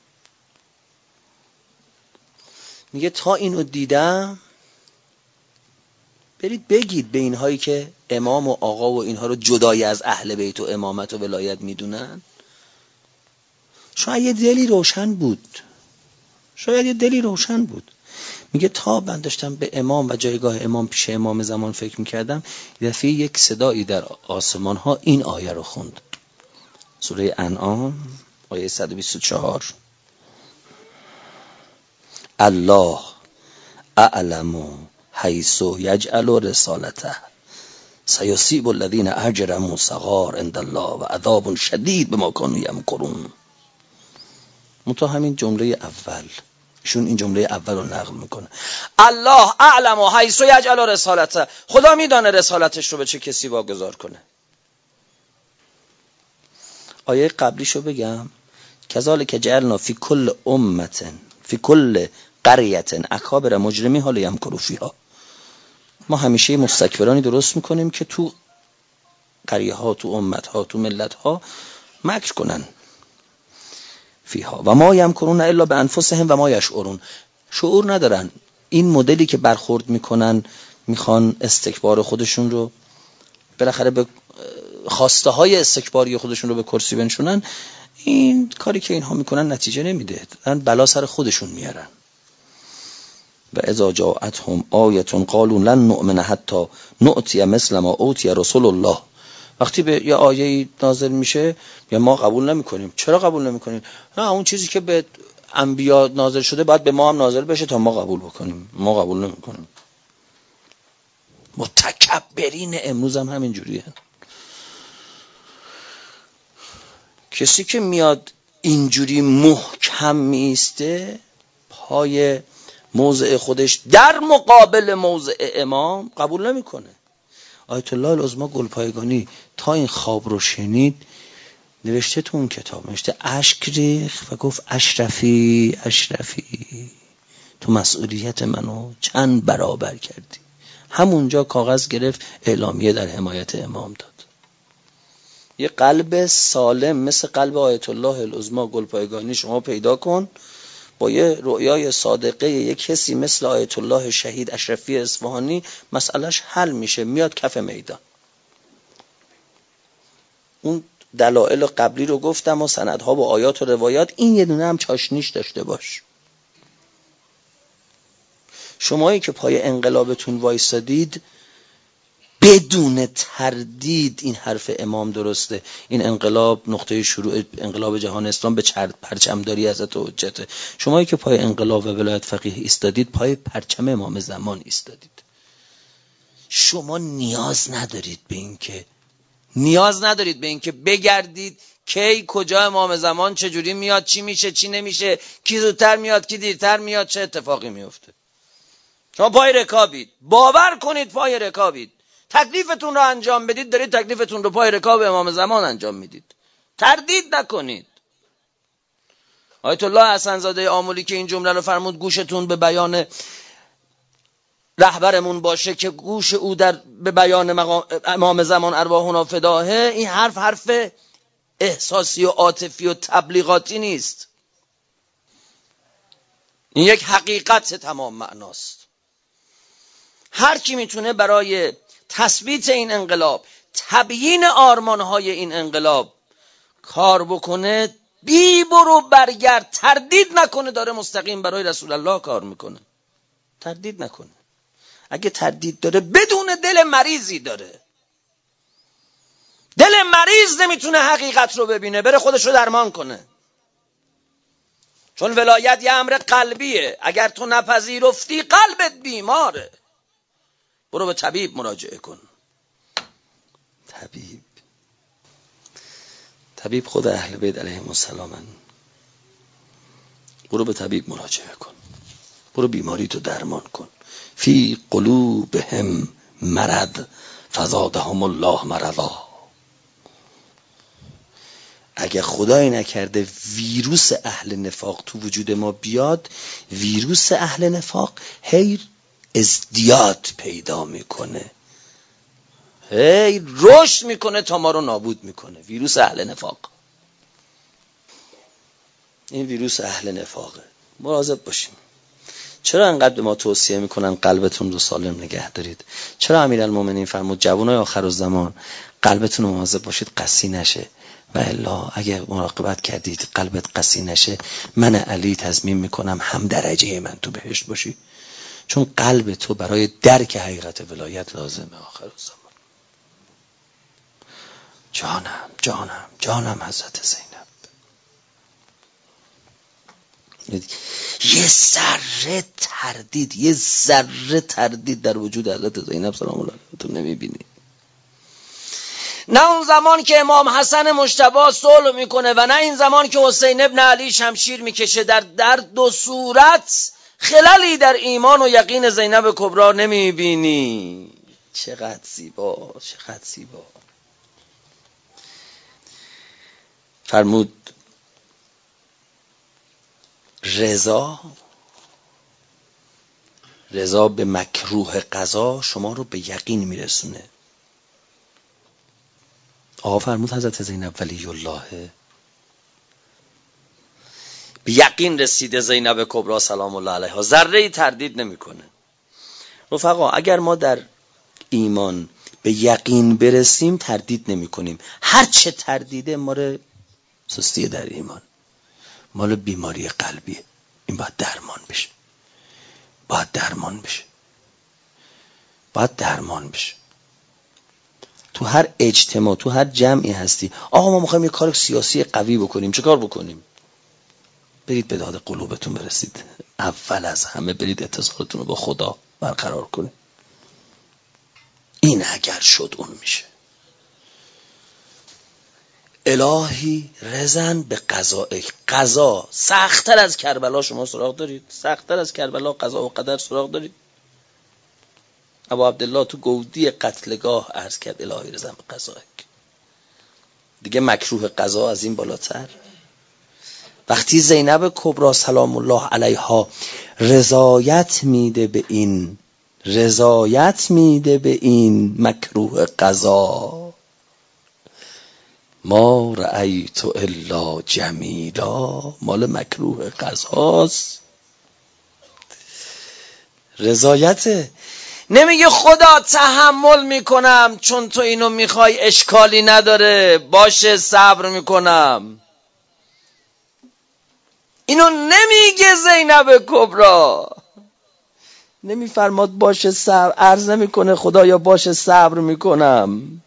میگه تا اینو دیدم برید بگید به اینهایی که امام و آقا و اینها رو جدای از اهل بیت و امامت و ولایت میدونن، شاید یه دلی روشن بود، شاید یه دلی روشن بود. میگه تا من داشتم به امام و جایگاه امام پیش امام زمان فکر میکردم، یه دفعه یک صدایی در آسمان ها این آیه رو خوند، سوره انعام آیه صد و بیست و چهار: الله اعلم حیث یجعل رسالته سیصیب الذین اجرموا صغار عند الله و عذاب شدید بما کانوا یمکرون. منتها همین جمله اول، ایشون این جمله اول رو نقل میکنه، الله اعلم حیث یجعل رسالته، خدا میدانه رسالتش رو به چه کسی واگذار کنه. آیه قبلیشو بگم، کذالک جعلنا فی کل امه فی کل قریه اکابر مجرمی حال یمکروا فیها. ما همیشه مستکبرانی درست میکنیم که تو قریه ها، تو امت ها، تو ملت ها مکر کنن. فیها و ما یمکرون الا به انفسهم و ما یشعرون. شعور ندارن. این مدلی که برخورد میکنن، میخوان استکبار خودشون رو بالاخره به خواسته های استکباری خودشون رو به کرسی بنشونن. این کاری که اینها میکنن نتیجه نمیده، دارن بلا سر خودشون میارن. و اذا جاءتهم آیه قالوا لن نؤمن حتی نؤتی مثل ما اوتی رسول الله. وقتی به یه آیه نازل میشه یا ما قبول نمیکنیم. چرا قبول نمیکنیم؟ نه، اون چیزی که به انبیا نازل شده باید به ما هم نازل بشه تا ما قبول بکنیم. ما قبول نمیکنیم. متکبرین امروز هم همین جوریه. کسی که میاد اینجوری محکم میسته پای موضع خودش در مقابل موضع امام، قبول نمیکنه. آیت الله العظمی گلپایگانی تا این خواب رو شنید نوشته تو اون کتاب، نوشته اشک ریخت و گفت اشرفی اشرفی تو مسئولیت منو چند برابر کردی. همونجا کاغذ گرفت، اعلامیه در حمایت امام داد. یه قلب سالم مثل قلب آیت الله العظمی گلپایگانی شما پیدا کن، با یه رؤیای صادقه یک کسی مثل آیت الله شهید اشرفی اصفهانی مسئلهش حل میشه، میاد کف میدان. اون دلایل قبلی رو گفتم و سندها و آیات و روایات، این یه دونه هم چاشنیش داشته باش. شمایی که پای انقلابتون وایسادید بدون تردید این حرف امام درسته، این انقلاب نقطه شروع انقلاب جهان اسلام به پرچمداری حضرت حجته. شمایی که پای انقلاب و ولایت فقیه ایستادید پای پرچم امام زمان ایستادید. شما نیاز ندارید به این که نیاز ندارید به این که بگردید کی کجا امام زمان چجوری میاد، چی میشه چی نمیشه، کی زودتر میاد کی دیرتر میاد، چه اتفاقی میفته. شما پای رکابید، باور کنید پای رکابید. تکلیفتون رو انجام بدید، دارید تکلیفتون رو پای رکاب امام زمان انجام میدید. تردید نکنید. آیت الله حسن زاده آملی که این جمله رو فرمود، گوشتون به بیان رهبرمون باشه که گوش او در به بیان مقام امام زمان ارواحنا فداهه، این حرف حرف احساسی و عاطفی و تبلیغاتی نیست. این یک حقیقت تمام معناست. هر کی میتونه برای تثبیت این انقلاب، تبیین آرمانهای این انقلاب کار بکنه، بی برو برگرد، تردید نکنه داره مستقیم برای رسول الله کار میکنه. تردید نکنه. اگه تردید داره بدون دل مریضی داره. دل مریض نمیتونه حقیقت رو ببینه، بره خودش رو درمان کنه. چون ولایت یه امر قلبیه. اگر تو نپذیرفتی قلبت بیماره. برو به طبیب مراجعه کن. طبیب طبیب خود اهل بیت علیهم السلام. برو به طبیب مراجعه کن. برو بیماری تو درمان کن. فی قلوبهم مرض فزادهم الله مرضا. اگه خدای نکرده ویروس اهل نفاق تو وجود ما بیاد، ویروس اهل نفاق هی ازدیاد پیدا میکنه، هی رشد میکنه تا ما رو نابود میکنه. ویروس اهل نفاق، این ویروس اهل نفاقه. مواظب باشیم. چرا انقدر به ما توصیه میکنن قلبتون رو سالم نگه دارید؟ چرا امیرالمومنین فرمود جوانای آخرالزمان قلبتون رو مواظب باشید قسی نشه، و الا اگر مراقبت کردید قلبت قسی نشه، من علی تضمین میکنم هم درجه من تو بهشت باشی. چون قلب تو برای درک حقیقت ولایت لازمه آخرالزمان. جانم جانم جانم حضرت زینب. یه ذره تردید یه ذره تردید در وجود حضرت زینب سلام الله علیها تو نمیبینی. نه اون زمان که امام حسن مجتبی صلح میکنه و نه این زمان که حسین ابن علی شمشیر میکشه. در در دو صورت خللی در ایمان و یقین زینب کبرا نمیبینی. چقدر زیبا، چقدر زیبا. فرمود رضا رضا به مکروه قضا شما رو به یقین میرسونه. آقا فرمود حضرت زینب ولی الله به یقین رسیده زینب کبرا سلام الله علیها، ذره تردید نمیکنه. رفقا اگر ما در ایمان به یقین برسیم تردید نمی کنیم. هر چه تردیده مال سستی در ایمان، مال بیماری قلبیه. این باید درمان بشه، باید درمان بشه، باید درمان بشه. تو هر اجتماع، تو هر جمعی هستی، آقا ما میخوایم یه کار سیاسی قوی بکنیم، چه کار بکنیم؟ برید به داد قلوبتون برسید. اول از همه برید اتصالتون رو با خدا برقرار کنید. این اگر شد اون میشه. الهی رزن به قضاء. قضا سخت‌تر از کربلا شما سراغ دارید؟ سخت‌تر از کربلا قضا و قدر سراغ دارید؟ ابو عبدالله تو گودی قتلگاه عرض کرد الهی رزن به قضاء. دیگه مکروه قضا از این بالاتر. وقتی زینب کبرا سلام الله علیها رضایت میده به این رضایت میده به این مکروه قضا، ما رأیت الا جمیلا، مال مکروه قضاست. رضایته. نمیگه خدا تحمل میکنم چون تو اینو میخوای اشکالی نداره باشه صبر میکنم. اینو نمیگه زینب کبرا. نمیفرماد باشه صبر، عرض نمیکنه خدایا باشه صبر میکنم.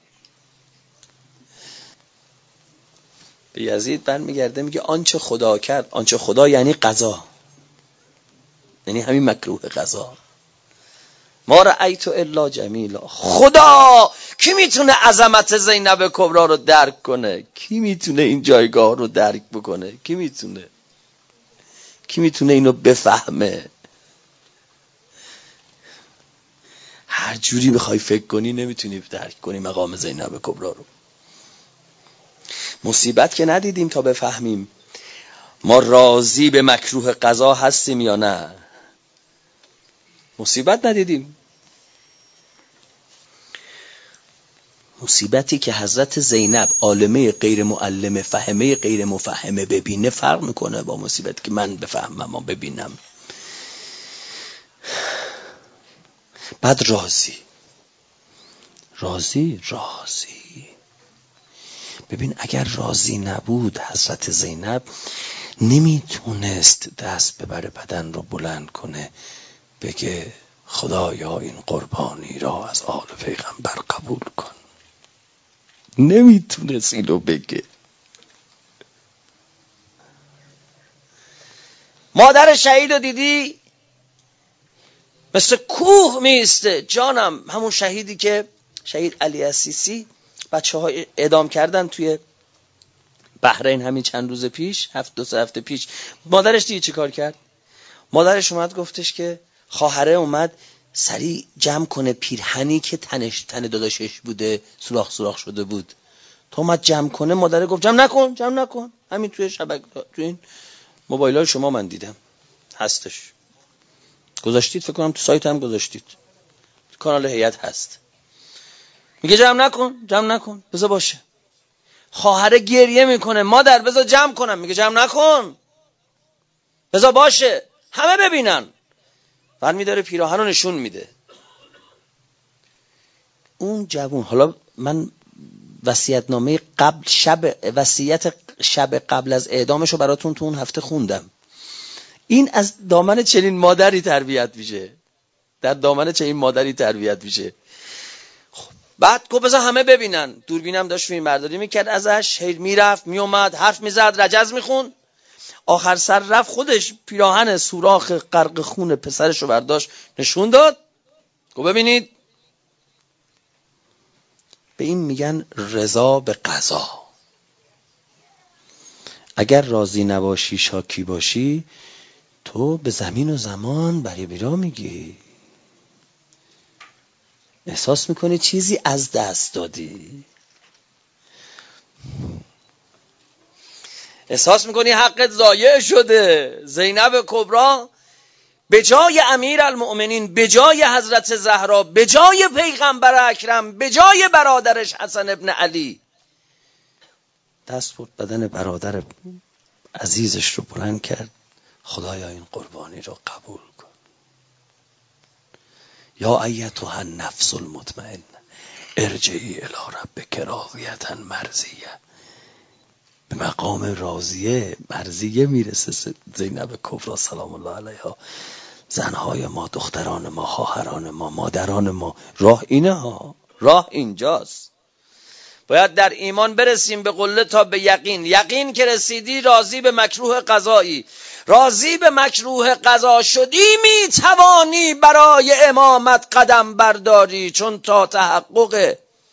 به یزید برمیگرده میگه آنچه خدا کرد، آنچه خدا یعنی قضا، یعنی همین مکروه قضا. ما رأیت الا جمیلا. خدا کی میتونه عظمت زینب کبرا رو درک کنه؟ کی میتونه این جایگاه رو درک بکنه؟ کی میتونه؟ کی میتونه اینو بفهمه؟ هر جوری بخوای فکر کنی نمیتونی درک کنی مقام زینب کبرا رو. مصیبت که ندیدیم تا بفهمیم ما راضی به مکروه قضا هستیم یا نه. مصیبت ندیدیم. مصیبتی که حضرت زینب عالمه غیر معلمه فهمه غیر مفهمه ببینه فرق میکنه با مصیبتی که من بفهمم و ببینم. بعد راضی راضی راضی ببین اگر راضی نبود حضرت زینب نمیتونست دست ببره بدن رو بلند کنه بگه خدایا این قربانی را از آل پیغمبر قبول کن. نمیتونست اینو بگه. مادر شهید رو دیدی؟ مثل کوه میسته. جانم، همون شهیدی که شهید علی السیسی بچه ها اعدام کردن توی بحرین همین چند روز پیش، هفت دو سه هفته پیش. مادرش دیگه چی کار کرد؟ مادرش اومد گفتش که خواهره اومد سریع جمع کنه پیرهنی که تنش تن داداشش بوده سوراخ سوراخ شده بود. تو اومد جمع کنه، مادره گفت جمع نکن جمع نکن. همین توی شبکه توی این موبایل‌های شما من دیدم هستش، گذاشتید، فکر کنم تو سایت هم گذاشتید، تو کانال هیئت هست. میگه جمع نکن جمع نکن بذار باشه. خواهر گریه میکنه مادر بذار جمع کنم، میگه جمع نکن بذار باشه همه ببینن. برمی داره پیراهن رو نشون میده. اون جوون، حالا من وصیت‌نامه قبل شب وصیت شب قبل از اعدامش رو براتون تو اون هفته خوندم. این از دامن چنین مادری تربیت میشه، در دامن چنین مادری تربیت میشه. خب بعد گفت بذار همه ببینن. دوربینم داشت فیلم برداری میکرد ازش، هی میرفت میومد حرف میزد رجز میخوند. آخر سر رفت خودش پیراهن سوراخ غرق خون پسرش رو برداشت نشون داد. گفت ببینید، به این میگن رضا به قضا. اگر راضی نباشی شاکی باشی، تو به زمین و زمان بری بیرا میگی، احساس میکنی چیزی از دست دادی، احساس میکنی حقت ضایع شده. زینب کبری به جای امیرالمؤمنین، به جای حضرت زهرا، به جای پیغمبر اکرم، به جای برادرش حسن ابن علی، دست برد بدن برادر عزیزش رو بلند کرد. خدایا این قربانی رو قبول کن. یا ایتها النفس المطمئنه ارجعی الی ربک راضیة مرضیه. به مقام راضیه مرضیه میرسه زینب کبری سلام الله علیها. زنهای ما، دختران ما، خواهران ما، مادران ما، راه اینه ها، راه اینجاست. باید در ایمان برسیم به قله تا به یقین. یقین که رسیدی راضی به مکروه قضایی، راضی به مکروه قضا شدی، می توانی برای امامت قدم برداری، چون تا تحقق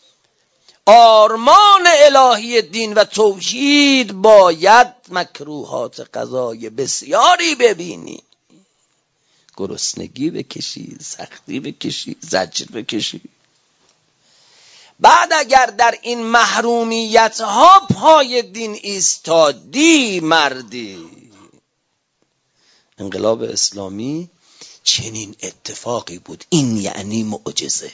آرمان الهی دین و توحید باید مکروهات قضای بسیاری ببینی، گرسنگی بکشی، سختی بکشی، زجر بکشی. بعد اگر در این محرومیت ها پای دین ایستادی مردی. انقلاب اسلامی چنین اتفاقی بود. این یعنی معجزه.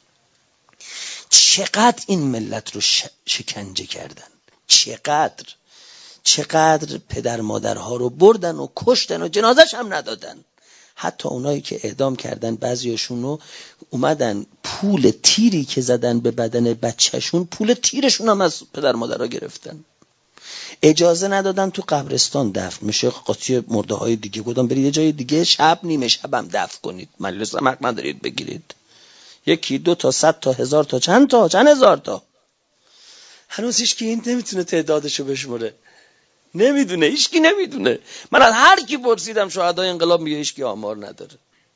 چقدر این ملت رو شکنجه کردن، چقدر چقدر پدر مادرها رو بردن و کشتن و جنازش هم ندادن. حتی اونایی که اعدام کردن بعضیاشون رو اومدن پول تیری که زدن به بدن بچهشون، پول تیرشون هم از پدر مادرها گرفتن. اجازه ندادن تو قبرستان دفن میشه قاطی مرده های دیگه. گفتم برید یه جای دیگه شب نیمه شب هم دفن کنید، مجلس هم حق ندارید بگیرید. یکی دو تا صد تا هزار تا چند تا چند هزار تا. هنوز هیچ کی این نمیتونه تعدادشو بشمره، نمیدونه، هیچ کی نمیدونه. من از هر کی پرسیدم شهدای انقلاب میگه هیچ کی آمار نداره.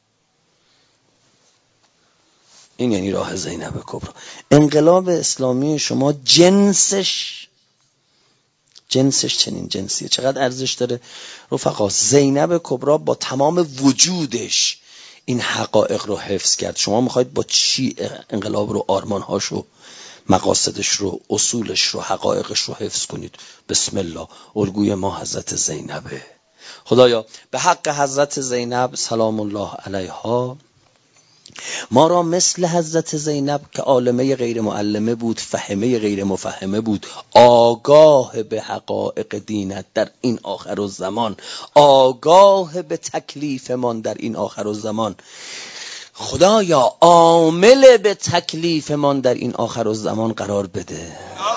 این یعنی راه زینب کبری. انقلاب اسلامی شما جنسش جنسش چنین جنسیه. چقدر ارزش داره رفقا. زینب کبری با تمام وجودش این حقایق رو حفظ کرد. شما میخواید با چی انقلاب رو، آرمانهاش رو، مقاصدش رو، اصولش رو، حقایقش رو حفظ کنید؟ بسم الله. الگوی ما حضرت زینبه. خدایا به حق حضرت زینب سلام الله علیها ما را مثل حضرت زینب که عالمه غیر معلمه بود، فهمه غیر مفهمه بود، آگاه به حقایق دینت در این آخر الزمان، آگاه به تکلیف من در این آخر الزمان، خدایا عامل به تکلیف من در این آخر الزمان قرار بده.